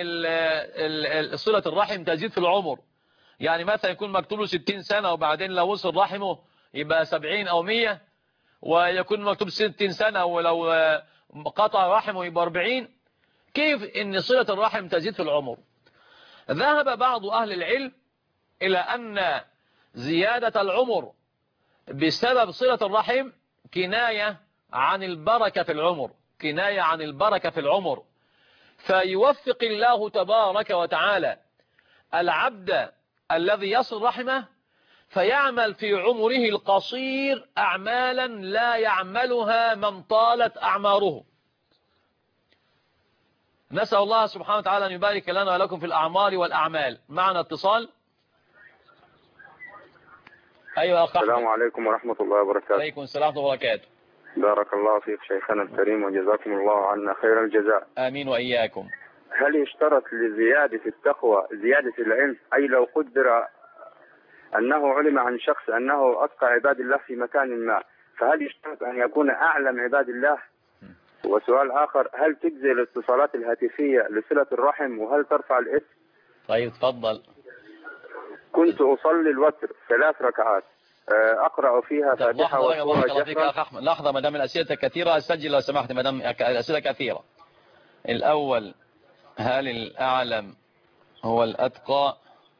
صلة الرحم تزيد في العمر؟ يعني مثلا يكون مكتوب له 60 سنة وبعدين لو وصل رحمه يبقى 70 أو 100، ويكون مكتوب 60 سنة ولو قطع رحمه يبقى 40. كيف ان صلة الرحم تزيد في العمر؟ ذهب بعض أهل العلم إلى أن زيادة العمر بسبب صلة الرحم كناية عن البركة في العمر، كناية عن البركة في العمر، فيوفق الله تبارك وتعالى العبد الذي يصل رحمه فيعمل في عمره القصير أعمالا لا يعملها من طالت أعماره. نسأل الله سبحانه وتعالى أن يبارك لنا ولكم في الأعمار والأعمال. معنا اتصال. أيوة أخ. السلام عليكم ورحمة الله وبركاته. عليكم السلام ورحمة الله وبركاته. بارك الله فيك شيخنا الكريم وجزاكم الله عنا خير الجزاء. آمين وإياكم. هل يشترط لزيادة التقوى زيادة العلم؟ أي لو قدر أنه علم عن شخص أنه أتقى عباد الله في مكان ما، فهل يشترط أن يكون أعلم عباد الله؟ وسؤال آخر: هل تجزي الاتصالات الهاتفية لصلة الرحم وهل ترفع الإثم؟ طيب تفضل. كنت أصلي الوتر 3 ركعات، أقرأ فيها فاتحة وسورة جهرا. لحظة ما دام الأسئلة كثيرة سجل لو سمحت ما دام الأسئلة كثيرة. الأول هل الأعلم هو الأتقى؟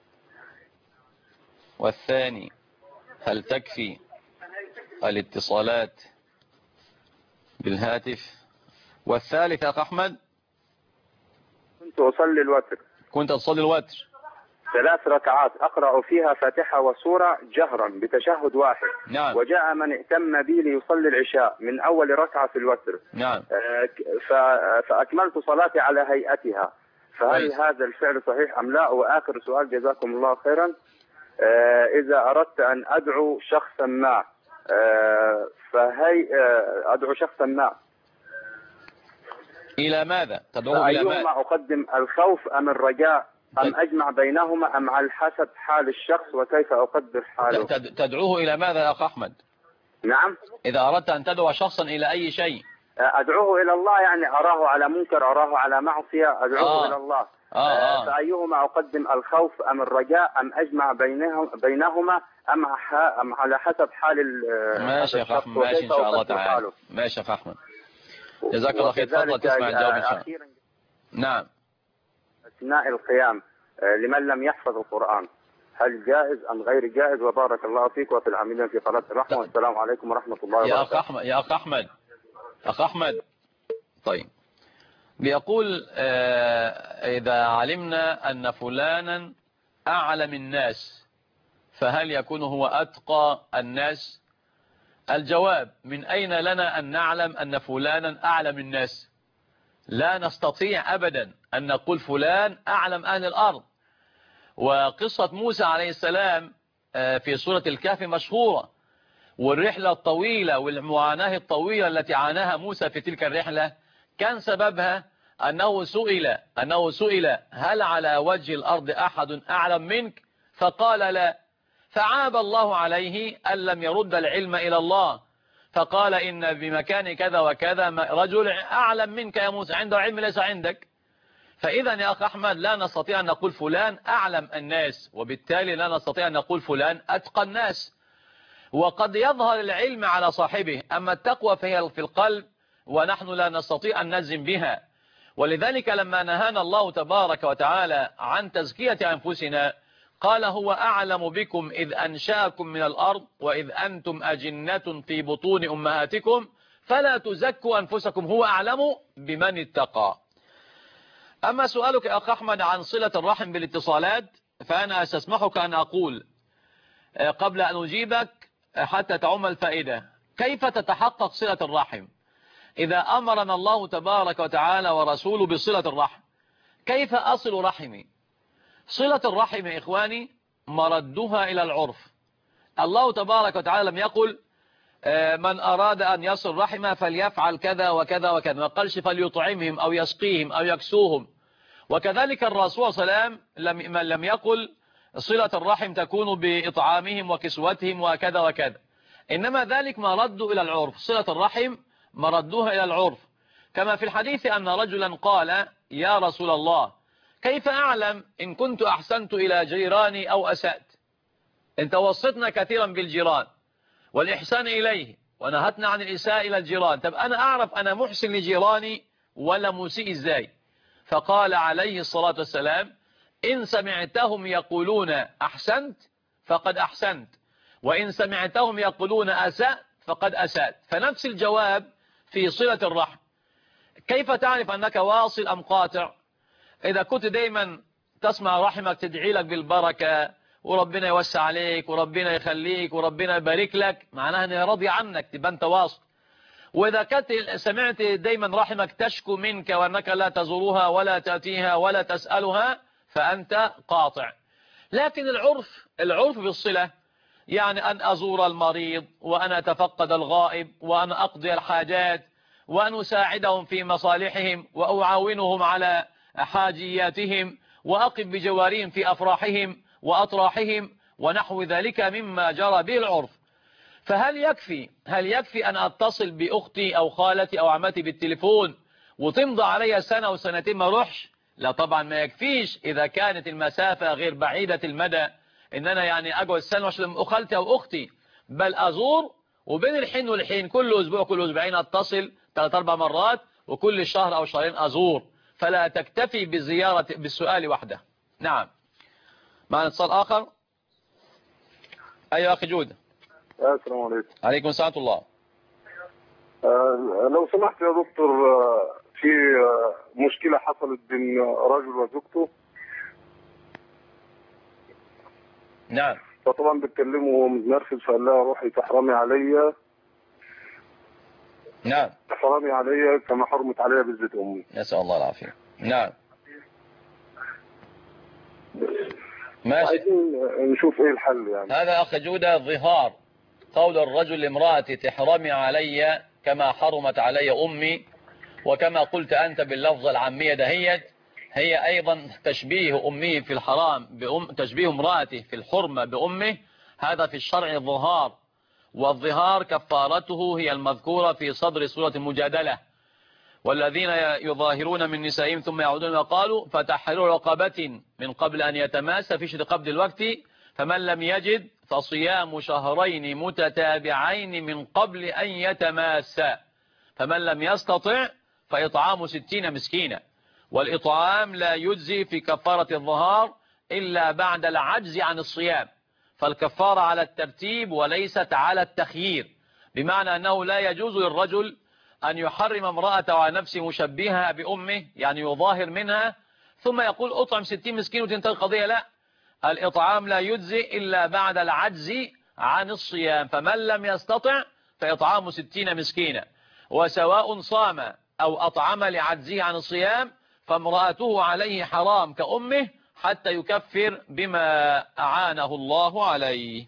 والثاني هل تكفي الاتصالات بالهاتف؟ والثالث يا أخ أحمد كنت أصلي الوتر. كنت تصلي الوتر 3 ركعات أقرأ فيها فاتحة وسورة جهرا بتشهد واحد. نعم. وجاء من ائتم بي ليصلي العشاء من أول ركعة في الوتر. نعم. فأكملت صلاتي على هيئتها، فهل هذا الفعل صحيح أم لا؟ وآخر سؤال جزاكم الله خيرا، إذا أردت أن أدعو شخصا ما أدعو شخصا ما إلى ماذا؟ تدعوه إلى ماذا؟ أيهما أقدم، الخوف أم الرجاء أم أجمع بينهما أم على حسب حال الشخص وكيف أقدر حاله؟ تدعوه إلى ماذا يا أخ أحمد؟ نعم. إذا أردت أن تدعو شخصا إلى أي شيء؟ أدعوه إلى الله، يعني أراه على منكر، أراه على معصية، أدعوه إلى الله. فأيهما أقدم، الخوف أم الرجاء أم أجمع بينهما أم على حسب حال ماشي يا أخ أحمد، ماشي إن شاء الله تعالى. ماشي يا أخ أحمد، جزاك الله خير. تفضل تسمع الجواب إن شاء الله. نعم. أثناء القيام لمن لم يحفظ القرآن هل جائز أم غير جائز؟ وبارك الله فيك وفي العاملين في قناة الرحمة، والسلام عليكم ورحمة الله وبركاته. يا أخ أحمد طيب، بيقول إذا علمنا أن فلانا أعلم الناس فهل يكون هو أتقى الناس؟ الجواب: من أين لنا أن نعلم أن فلانا أعلم الناس؟ لا نستطيع أبدا أن نقول فلان أعلم أهل الأرض. وقصة موسى عليه السلام في سورة الكهف مشهورة، والرحلة الطويلة والمعاناة الطويلة التي عاناها موسى في تلك الرحلة كان سببها أنه سئل هل على وجه الأرض أحد أعلم منك؟ فقال لا، فعاب الله عليه أن لم يرد العلم إلى الله، فقال إن بمكان كذا وكذا رجل أعلم منك يا موسى، عنده علم ليس عندك. فإذا يا أخ أحمد لا نستطيع أن نقول فلان أعلم الناس، وبالتالي لا نستطيع أن نقول فلان أتقى الناس. وقد يظهر العلم على صاحبه، أما التقوى فهي في القلب ونحن لا نستطيع أن نجزم بها. ولذلك لما نهانا الله تبارك وتعالى عن تزكية أنفسنا قال هو أعلم بكم إذ أنشأكم من الأرض وإذ أنتم أجنة في بطون أمهاتكم فلا تزكوا أنفسكم هو أعلم بمن اتقى. أما سؤالك يا أخ أحمد عن صلة الرحم بالاتصالات، فأنا أستسمحك أن أقول قبل أن أجيبك حتى تعم الفائدة: كيف تتحقق صلة الرحم إذا أمرنا الله تبارك وتعالى ورسوله بصلة الرحم؟ كيف أصل رحمي؟ صلة الرحم يا إخواني مردها إلى العرف. الله تبارك وتعالى لم يقل من أراد أن يصل رحمه فليفعل كذا وكذا وكذا، ما قالش فليطعمهم أو يسقيهم أو يكسوهم. وكذلك الرسول صلى الله عليه وسلم لم يقل صلة الرحم تكون بإطعامهم وكسوتهم وكذا وكذا، إنما ذلك مرد إلى العرف. صلة الرحم مردها إلى العرف، كما في الحديث أن رجلا قال يا رسول الله كيف أعلم إن كنت أحسنت إلى جيراني أو أسأت؟ أنت وصيتنا كثيرا بالجيران والإحسان إليه ونهتنا عن الإساءة إلى الجيران، طب أنا أعرف أنا محسن لجيراني ولا مسيء إزاي؟ فقال عليه الصلاة والسلام إن سمعتهم يقولون أحسنت فقد أحسنت، وإن سمعتهم يقولون أسأت فقد أسأت. فنفس الجواب في صلة الرحم. كيف تعرف أنك واصل أم قاطع؟ إذا كنت دايما تسمع رحمك تدعي لك بالبركة وربنا يوسع عليك وربنا يخليك وربنا يبارك لك، معناها أنه راضي عنك، تبقى أنت واصل. وإذا كنت سمعت دايما رحمك تشكو منك وأنك لا تزورها ولا تأتيها ولا تسألها فأنت قاطع. لكن العرف بالصلة يعني أن أزور المريض وأن أتفقد الغائب وأن أقضي الحاجات وأن أساعدهم في مصالحهم وأعاونهم على حاجياتهم وأقف بجوارهم في أفراحهم وأطراحهم ونحو ذلك مما جرى به العرف. فهل يكفي أن أتصل بأختي أو خالتي أو عمتي بالتليفون وتمضى علي سنة وسنتين ما روحش؟ لا طبعا ما يكفيش إذا كانت المسافة غير بعيدة المدى، إن أنا يعني أقعد سنة عشان خالتي أو أختي، بل أزور، وبين الحين والحين كل أسبوع كل أسبوعين أتصل 3-4 مرات، وكل شهر أو شهرين أزور، فلا تكتفي بزيارة بالسؤال وحده. نعم. معنا اتصال آخر. أيها أخي جود. السلام عليكم. عليكم السلام ورحمة الله. لو سمحت يا دكتور، في مشكلة حصلت بين رجل وزوجته. نعم. فطبعا بتكلمه وهو متنرفز، فقال لها روحي تحرمي عليا. نعم. تحرمي عليا كما حرمت عليا بذات امي. نسأل الله العافية. نعم. ماشي. عايزين نشوف ايه الحل يعني. هذا أخ جودة ظهار قول الرجل لامرأتي تحرمي علي كما حرمت علي أمي، وكما قلت أنت باللفظة العامية دهيت، هي أيضا تشبيه أمه في الحرام تشبيه امرأته في الحرمة بأمه، هذا في الشرع ظهار. والظهار كفارته هي المذكورة في صدر سورة المجادلة: والذين يظاهرون من نسائهم ثم يعودون وقالوا فتحرير رقبة من قبل أن يتماس، فيش قبل الوقت، فمن لم يجد فصيام شهرين متتابعين من قبل أن يتماسا، فمن لم يستطع فإطعام 60 مسكينا. والإطعام لا يجزي في كفارة الظهار إلا بعد العجز عن الصيام، فالكفارة على الترتيب وليست على التخيير، بمعنى أنه لا يجوز للرجل أن يحرم امرأته على نفسه مشبهها بأمه، يعني يظاهر منها ثم يقول أطعم 60 مسكين وتنتهي القضية. لا، الإطعام لا يجزي إلا بعد العجز عن الصيام، فمن لم يستطع فإطعام 60 مسكينا. وسواء صام أو أطعم لعجزه عن الصيام فامرأته عليه حرام كأمه حتى يكفر بما أعانه الله عليه.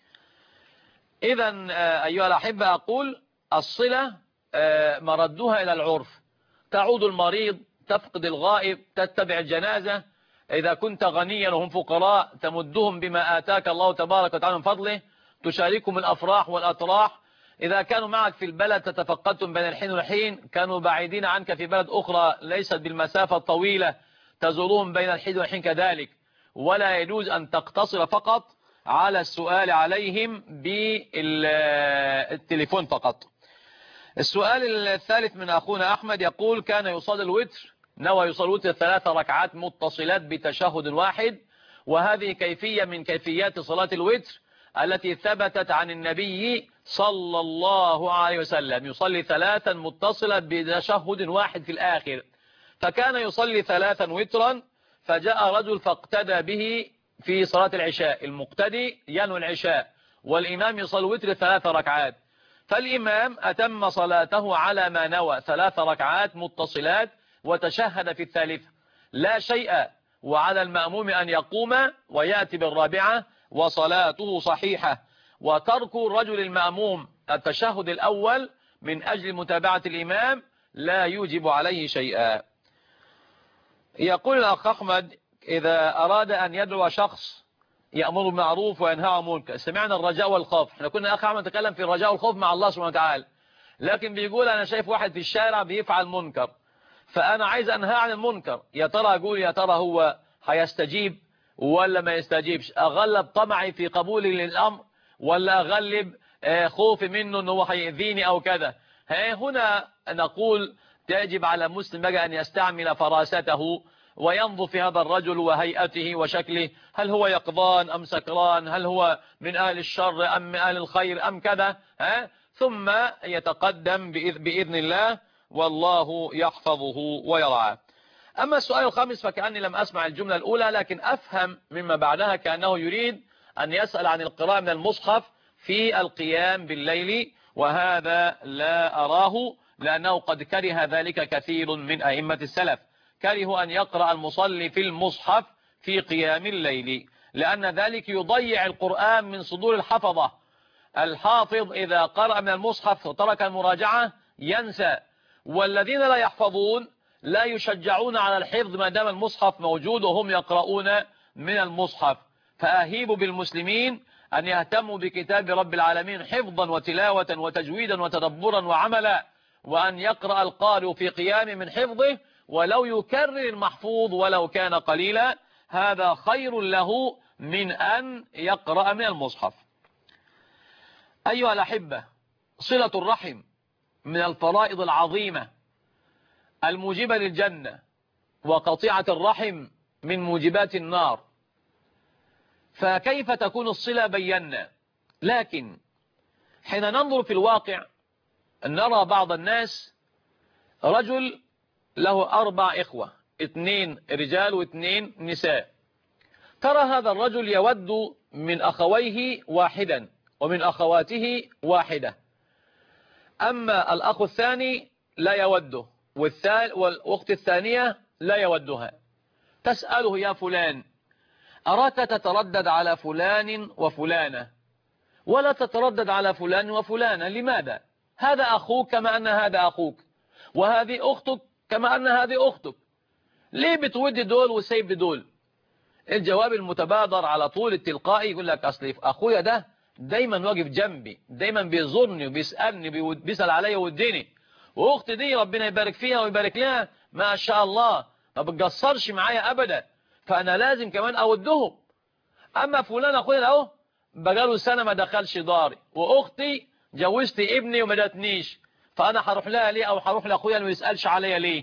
إذن أيها الأحبة، أقول الصلة مردها إلى العرف، تعود المريض، تفقد الغائب، تتبع الجنازة. إذا كنت غنيا وهم فقراء تمدهم بما آتاك الله تبارك وتعالى من فضله، تشاركهم الأفراح والأطراح. إذا كانوا معك في البلد تتفقدتم بين الحين والحين، كانوا بعيدين عنك في بلد أخرى ليست بالمسافة الطويلة، تزورهم بين الحين والحين كذلك. ولا يجوز أن تقتصر فقط على السؤال عليهم بالتليفون فقط. السؤال الثالث من أخونا أحمد يقول: كان يصلي الوتر، نوى يصلي الوتر 3 ركعات متصلات بتشهد واحد، وهذه كيفية من كيفيات صلاة الوتر التي ثبتت عن النبي صلى الله عليه وسلم، يصلي 3 متصلة بتشهد واحد في الآخر. فكان يصلي 3 وترا، فجاء رجل فاقتدى به في صلاة العشاء، المقتدي ينوي العشاء والإمام يصلي الوتر 3 ركعات، فالإمام أتم صلاته على ما نوى 3 ركعات متصلات وتشهد في الثالثة لا شيء، وعلى المأموم أن يقوم ويأتي بالرابعة وصلاته صحيحة. وترك الرجل المأموم التشهد الأول من أجل متابعة الإمام لا يوجب عليه شيئا. يقول الأخ أحمد: إذا أراد أن يدعو شخص يأمر بالمعروف وينهى عن المنكر، سمعنا الرجاء والخوف، احنا كنا أخ أحمد نتكلم في الرجاء والخوف مع الله سبحانه وتعالى، لكن بيقول أنا شايف واحد في الشارع بيفعل منكر، فأنا عايز أنهى عن المنكر، يا ترى أقول يا ترى هو هيستجيب ولا ما يستجيبش؟ أغلب طمعي في قبولي للأمر ولا أغلب خوفي منه أنه هيأذيني أو كذا؟ هنا نقول يجب على المسلم بقى أن يستعمل فراسته وينظر في هذا الرجل وهيئته وشكله، هل هو يقظان أم سكران، هل هو من أهل الشر أم من أهل الخير أم كذا، ثم يتقدم بإذن الله، والله يحفظه ويرعاه. أما السؤال الخامس فكأني لم أسمع الجملة الأولى، لكن أفهم مما بعدها كأنه يريد أن يسأل عن القراءة من المصحف في القيام بالليل، وهذا لا أراه، لأنه قد كره ذلك كثير من أئمة السلف، كرهوا أن يقرأ المصلي في المصحف في قيام الليل، لأن ذلك يضيع القرآن من صدور الحفظة. الحافظ إذا قرأ من المصحف وترك المراجعة ينسى، والذين لا يحفظون لا يشجعون على الحفظ ما دام المصحف موجود وهم يقرؤون من المصحف. فأهيب بالمسلمين أن يهتموا بكتاب رب العالمين حفظا وتلاوة وتجويدا وتدبرا وعملا، وأن يقرأ القارئ في قيام من حفظه ولو يكرر المحفوظ ولو كان قليلا، هذا خير له من أن يقرأ من المصحف. أيها الأحبة، صلة الرحم من الفرائض العظيمة الموجبة للجنة، وقطيعة الرحم من موجبات النار. فكيف تكون الصلة بينا، لكن حين ننظر في الواقع نرى بعض الناس رجل له 4 إخوة، 2 رجال و2 نساء. ترى هذا الرجل يود من أخويه واحدا ومن أخواته واحدة، أما الأخ الثاني لا يوده، والأخت الثانية لا يودها. تسأله: يا فلان، أراك تتردد على فلان وفلانة ولا تتردد على فلان وفلانة، لماذا؟ هذا أخوك كما أن هذا أخوك، وهذه أختك كما أن هذه أختك، ليه بتود دول وسيب دول؟ الجواب المتبادر على طول التلقائي يقول لك: أصلي أخويا ده دايما واقف جنبي، دايما بيزورني وبيسألني، بيسأل عليا ويديني، وأختي دي ربنا يبارك فيها ويبارك لها ما شاء الله ما بتقصرش معايا أبدا، فأنا لازم كمان أودهم. أما فلان أخويا اهو بقاله سنة ما دخلش داري، وأختي جوزت ابني وما جاتنيش، فأنا هروح لها ليه؟ أو هروح لأخويا اللي ما يسألش عليا ليه؟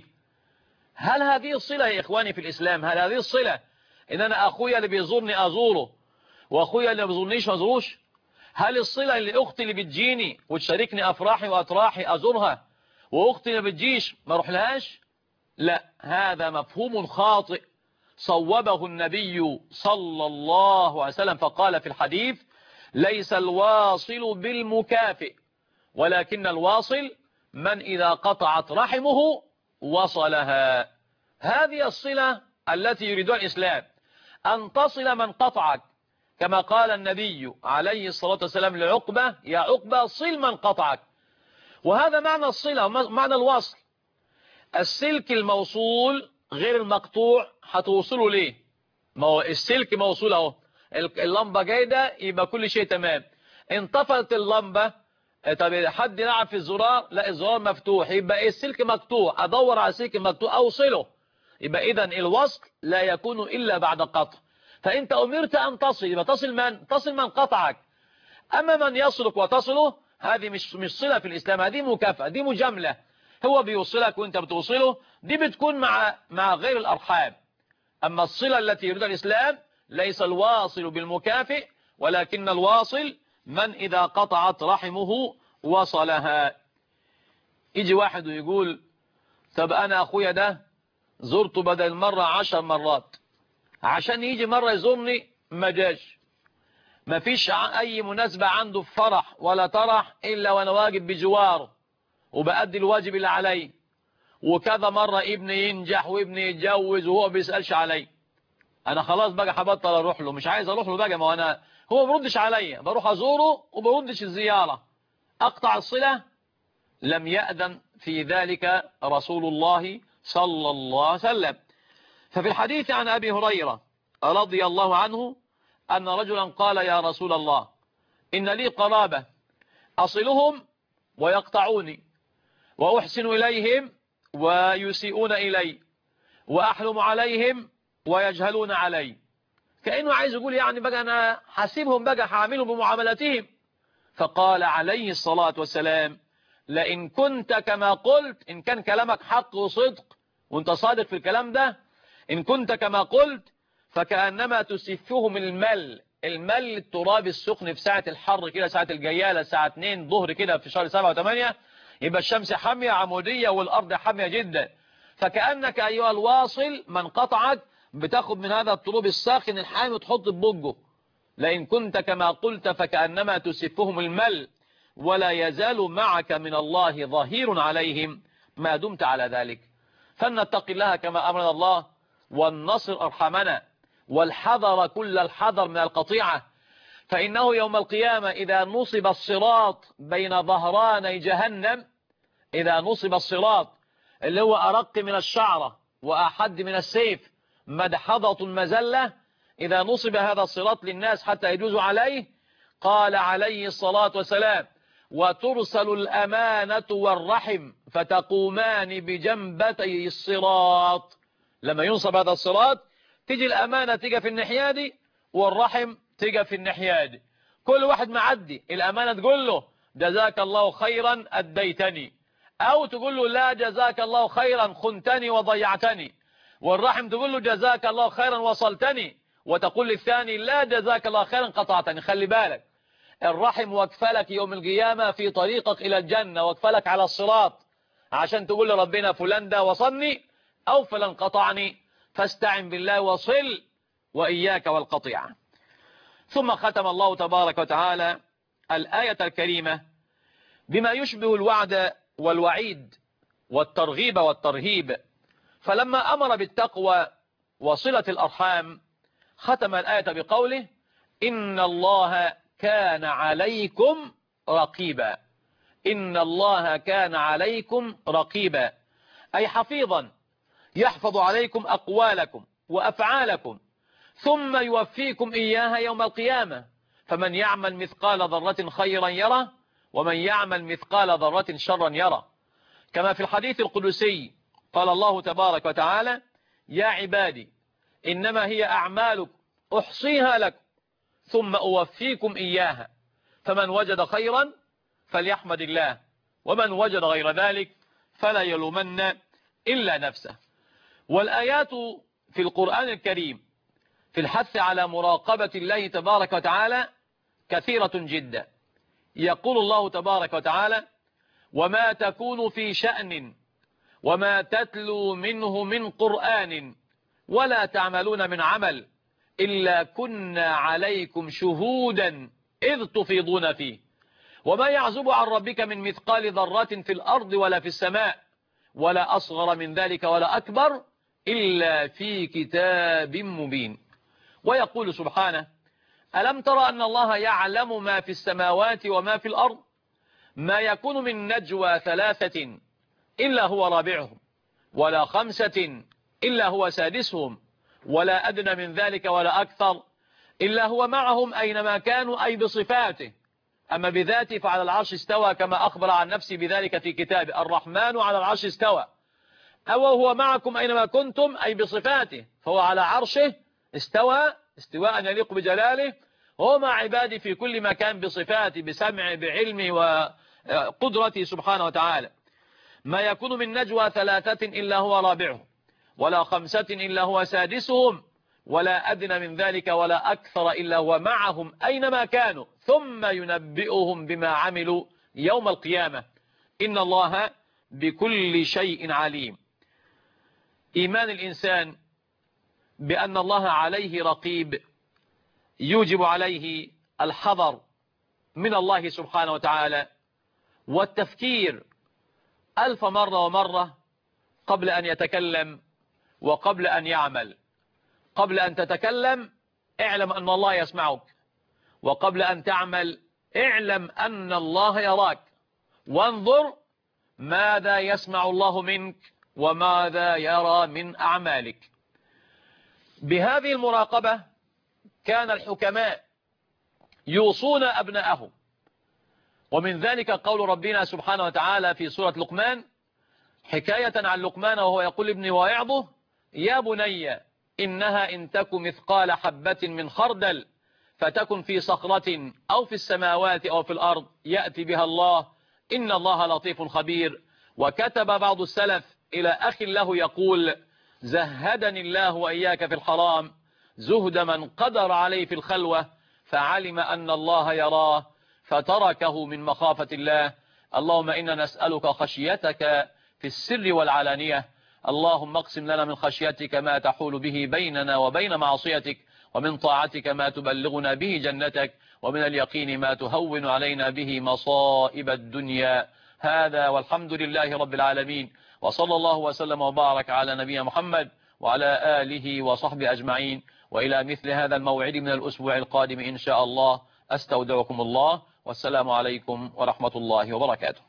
هل هذه الصلة يا إخواني في الإسلام؟ هل هذه الصلة إن أنا أخويا اللي بيزورني أزوره وأخويا اللي ما بيزورنيش ما أزوروش؟ هل الصلة اللي أختي اللي بتجيني وتشاركني أفراحي وأتراحي أزورها، وأختي اللي بتجيش ما أروح لهاش؟ لا، هذا مفهوم خاطئ صوبه النبي صلى الله عليه وسلم، فقال في الحديث: ليس الواصل بالمكافئ، ولكن الواصل من إذا قطعت رحمه وصلها. هذه الصلة التي يريدها الإسلام، أن تصل من قطعك، كما قال النبي عليه الصلاة والسلام لعقبة: يا عقبة صل من قطعك. وهذا معنى الصلة، معنى الوصل. السلك الموصول غير المقطوع هتوصله ليه؟ ما هو السلك موصول اهو، اللمبة جايدة يبقى كل شيء تمام. انطفت اللمبة، طب حد يلعب في الزرار، لا الزرار مفتوح، يبقى ايه؟ السلك مقطوع، ادور على السلك المقطوع اوصله. يبقى اذا الوصل لا يكون الا بعد قطع. فانت امرت ان تصل، يبقى تصل من؟ تصل من قطعك. اما من يصلك وتصله، هذه مش صلة في الاسلام، هذه مكافأة، دي مجاملة. هو بيوصلك وانت بتوصله، دي بتكون مع غير الارحام. اما الصلة التي يريدها الاسلام ليس الواصل بالمكافئ، ولكن الواصل من اذا قطعت رحمه وصلها. يجي واحد ويقول: طب انا اخويا ده زرته بدل مرة 10 مرات، عشان يجي مرة يزورني ما جاش، ما فيش اي مناسبة عنده في فرح ولا طرح الا وانا واجب بجواره وبأدي الواجب اللي علي، وكذا مرة ابني ينجح وابني يتجوز وهو بيسألش علي، انا خلاص بقى هبطل اروح له، مش عايز اروح له بقى، ما انا هو ما بيردش عليا، بروح ازوره وبردش الزيارة، اقطع الصلة؟ لم يأذن في ذلك رسول الله صلى الله عليه وسلم. ففي الحديث عن أبي هريرة رضي الله عنه أن رجلا قال: يا رسول الله، إن لي قرابة أصلهم ويقطعوني، وأحسن إليهم ويسيئون إلي، وأحلم عليهم ويجهلون علي. كأنه عايز يقول يعني بقى أنا حاسبهم بقى، هعملهم بمعاملتهم. فقال عليه الصلاة والسلام: لئن كنت كما قلت، إن كان كلامك حق وصدق وانت صادق في الكلام ده، إن كنت كما قلت فكأنما تسفهم المل التراب السخن في ساعة الحر كده، ساعة الجيالة، الساعة 2 ظهر كده في شهر 7 و8، يبقى الشمس حامية عمودية والأرض حامية جدا، فكأنك أيها الواصل من قطعك بتاخد من هذا التراب الساخن الحامي وتحط ببقه. لئن كنت كما قلت فكأنما تسفهم المل، ولا يزال معك من الله ظهير عليهم ما دمت على ذلك. فلنتق الله كما أمرنا الله، والنصر أرحمنا، والحذر كل الحذر من القطيعة. فإنه يوم القيامة إذا نصب الصراط بين ظهراني جهنم، إذا نصب الصراط اللي هو أرق من الشعرة وأحد من السيف، مدحضة مزلة، إذا نصب هذا الصراط للناس حتى يجوزوا عليه، قال عليه الصلاة والسلام: وترسل الأمانة والرحم فتقومان بجنبتي الصراط. لما ينصب هذا الصراط تيجي الأمانة تيجي في الناحية دي، والرحم تيجي في الناحية دي، كل واحد معدي الأمانة تقول له جزاك الله خيرا أديتني، أو تقول له لا جزاك الله خيرا خنتني وضيعتني. والرحم تقول له جزاك الله خيرا وصلتني، وتقول للثاني لا جزاك الله خيرا قطعتني. خلي بالك، الرحم وكفلك يوم القيامة في طريقك إلى الجنة، وكفلك على الصراط عشان تقول لربنا فلان ده وصلني أو فلان قطعني، فاستعن بالله وصل وإياك والقطيعة. ثم ختم الله تبارك وتعالى الآية الكريمة بما يشبه الوعد والوعيد والترغيب والترهيب. فلما أمر بالتقوى وصلة الأرحام ختم الآية بقوله إن الله كان عليكم رقيبا. إن الله كان عليكم رقيبا، أي حفيظا يحفظ عليكم أقوالكم وأفعالكم، ثم يوفيكم إياها يوم القيامة. فمن يعمل مثقال ذرة خيرا يره، ومن يعمل مثقال ذرة شرا يره. كما في الحديث القدسي قال الله تبارك وتعالى يا عبادي إنما هي أعمالكم أحصيها لكم ثم أوفيكم إياها، فمن وجد خيرا فليحمد الله، ومن وجد غير ذلك فلا يلومن إلا نفسه. والآيات في القرآن الكريم في الحث على مراقبة الله تبارك وتعالى كثيرة جدا. يقول الله تبارك وتعالى وما تكون في شأن وما تتلو منه من قرآن ولا تعملون من عمل إلا كنا عليكم شهودا إذ تفيضون فيه وما يعزب عن ربك من مثقال ذرة في الأرض ولا في السماء ولا أصغر من ذلك ولا أكبر إلا في كتاب مبين. ويقول سبحانه ألم ترى أن الله يعلم ما في السماوات وما في الأرض ما يكون من نجوى ثلاثة إلا هو رابعهم ولا خمسة إلا هو سادسهم ولا أدنى من ذلك ولا أكثر إلا هو معهم أينما كانوا، أي بصفاته. أما بذاته فعلى العرش استوى كما أخبر عن نفسه بذلك في كتابه الرحمن على العرش استوى. أو هو معكم أينما كنتم، أي بصفاته، فهو على عرشه استوى استواء يليق بجلاله، هو مع عباده في كل مكان بصفاته بسمعه بعلمه وقدرته سبحانه وتعالى. ما يكون من نجوى ثلاثة إلا هو رابعهم ولا خمسة إلا هو سادسهم ولا أدنى من ذلك ولا أكثر إلا هو معهم أينما كانوا ثم ينبئهم بما عملوا يوم القيامة إن الله بكل شيء عليم. إيمان الإنسان بأن الله عليه رقيب يوجب عليه الحذر من الله سبحانه وتعالى والتفكير 1000 مرة ومرة قبل أن يتكلم وقبل أن يعمل. قبل أن تتكلم اعلم أن الله يسمعك، وقبل أن تعمل اعلم أن الله يراك، وانظر ماذا يسمع الله منك وماذا يرى من أعمالك. بهذه المراقبة كان الحكماء يوصون أبنائهم، ومن ذلك قول ربنا سبحانه وتعالى في سورة لقمان حكاية عن لقمان وهو يقول ابني ويعظه يا بني إنها إن تك مثقال حبة من خردل فتكن في صخرة أو في السماوات أو في الأرض يأتي بها الله إن الله لطيف خبير. وكتب بعض السلف إلى أخ له يقول زهدني الله وإياك في الحرام زهد من قدر عليه في الخلوة فعلم أن الله يراه فتركه من مخافة الله. اللهم إنا نسألك خشيتك في السر والعلانية. اللهم اقسم لنا من خشيتك ما تحول به بيننا وبين معصيتك، ومن طاعتك ما تبلغنا به جنتك، ومن اليقين ما تهون علينا به مصائب الدنيا. هذا والحمد لله رب العالمين، وصلى الله وسلم وبارك على نبينا محمد وعلى آله وصحبه أجمعين. وإلى مثل هذا الموعد من الأسبوع القادم إن شاء الله أستودعكم الله، والسلام عليكم ورحمة الله وبركاته.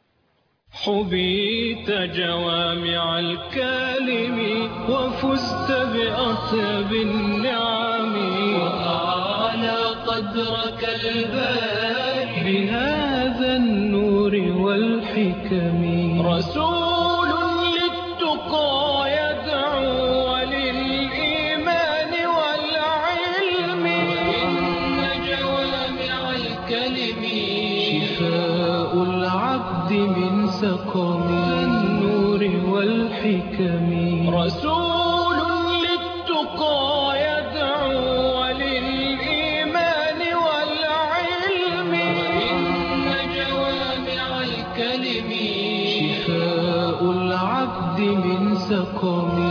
حبيت جوامع الكالم وفزت بأطيب النعم وأعلى قدرك الباري بهذا النور والحكم. رسول للتقى يدعو وللإيمان والعلم وإن جوامع الكلم رسول للتقى يدعو وللإيمان والعلم. إن جوامع الكلم شفاء العبد من سقم.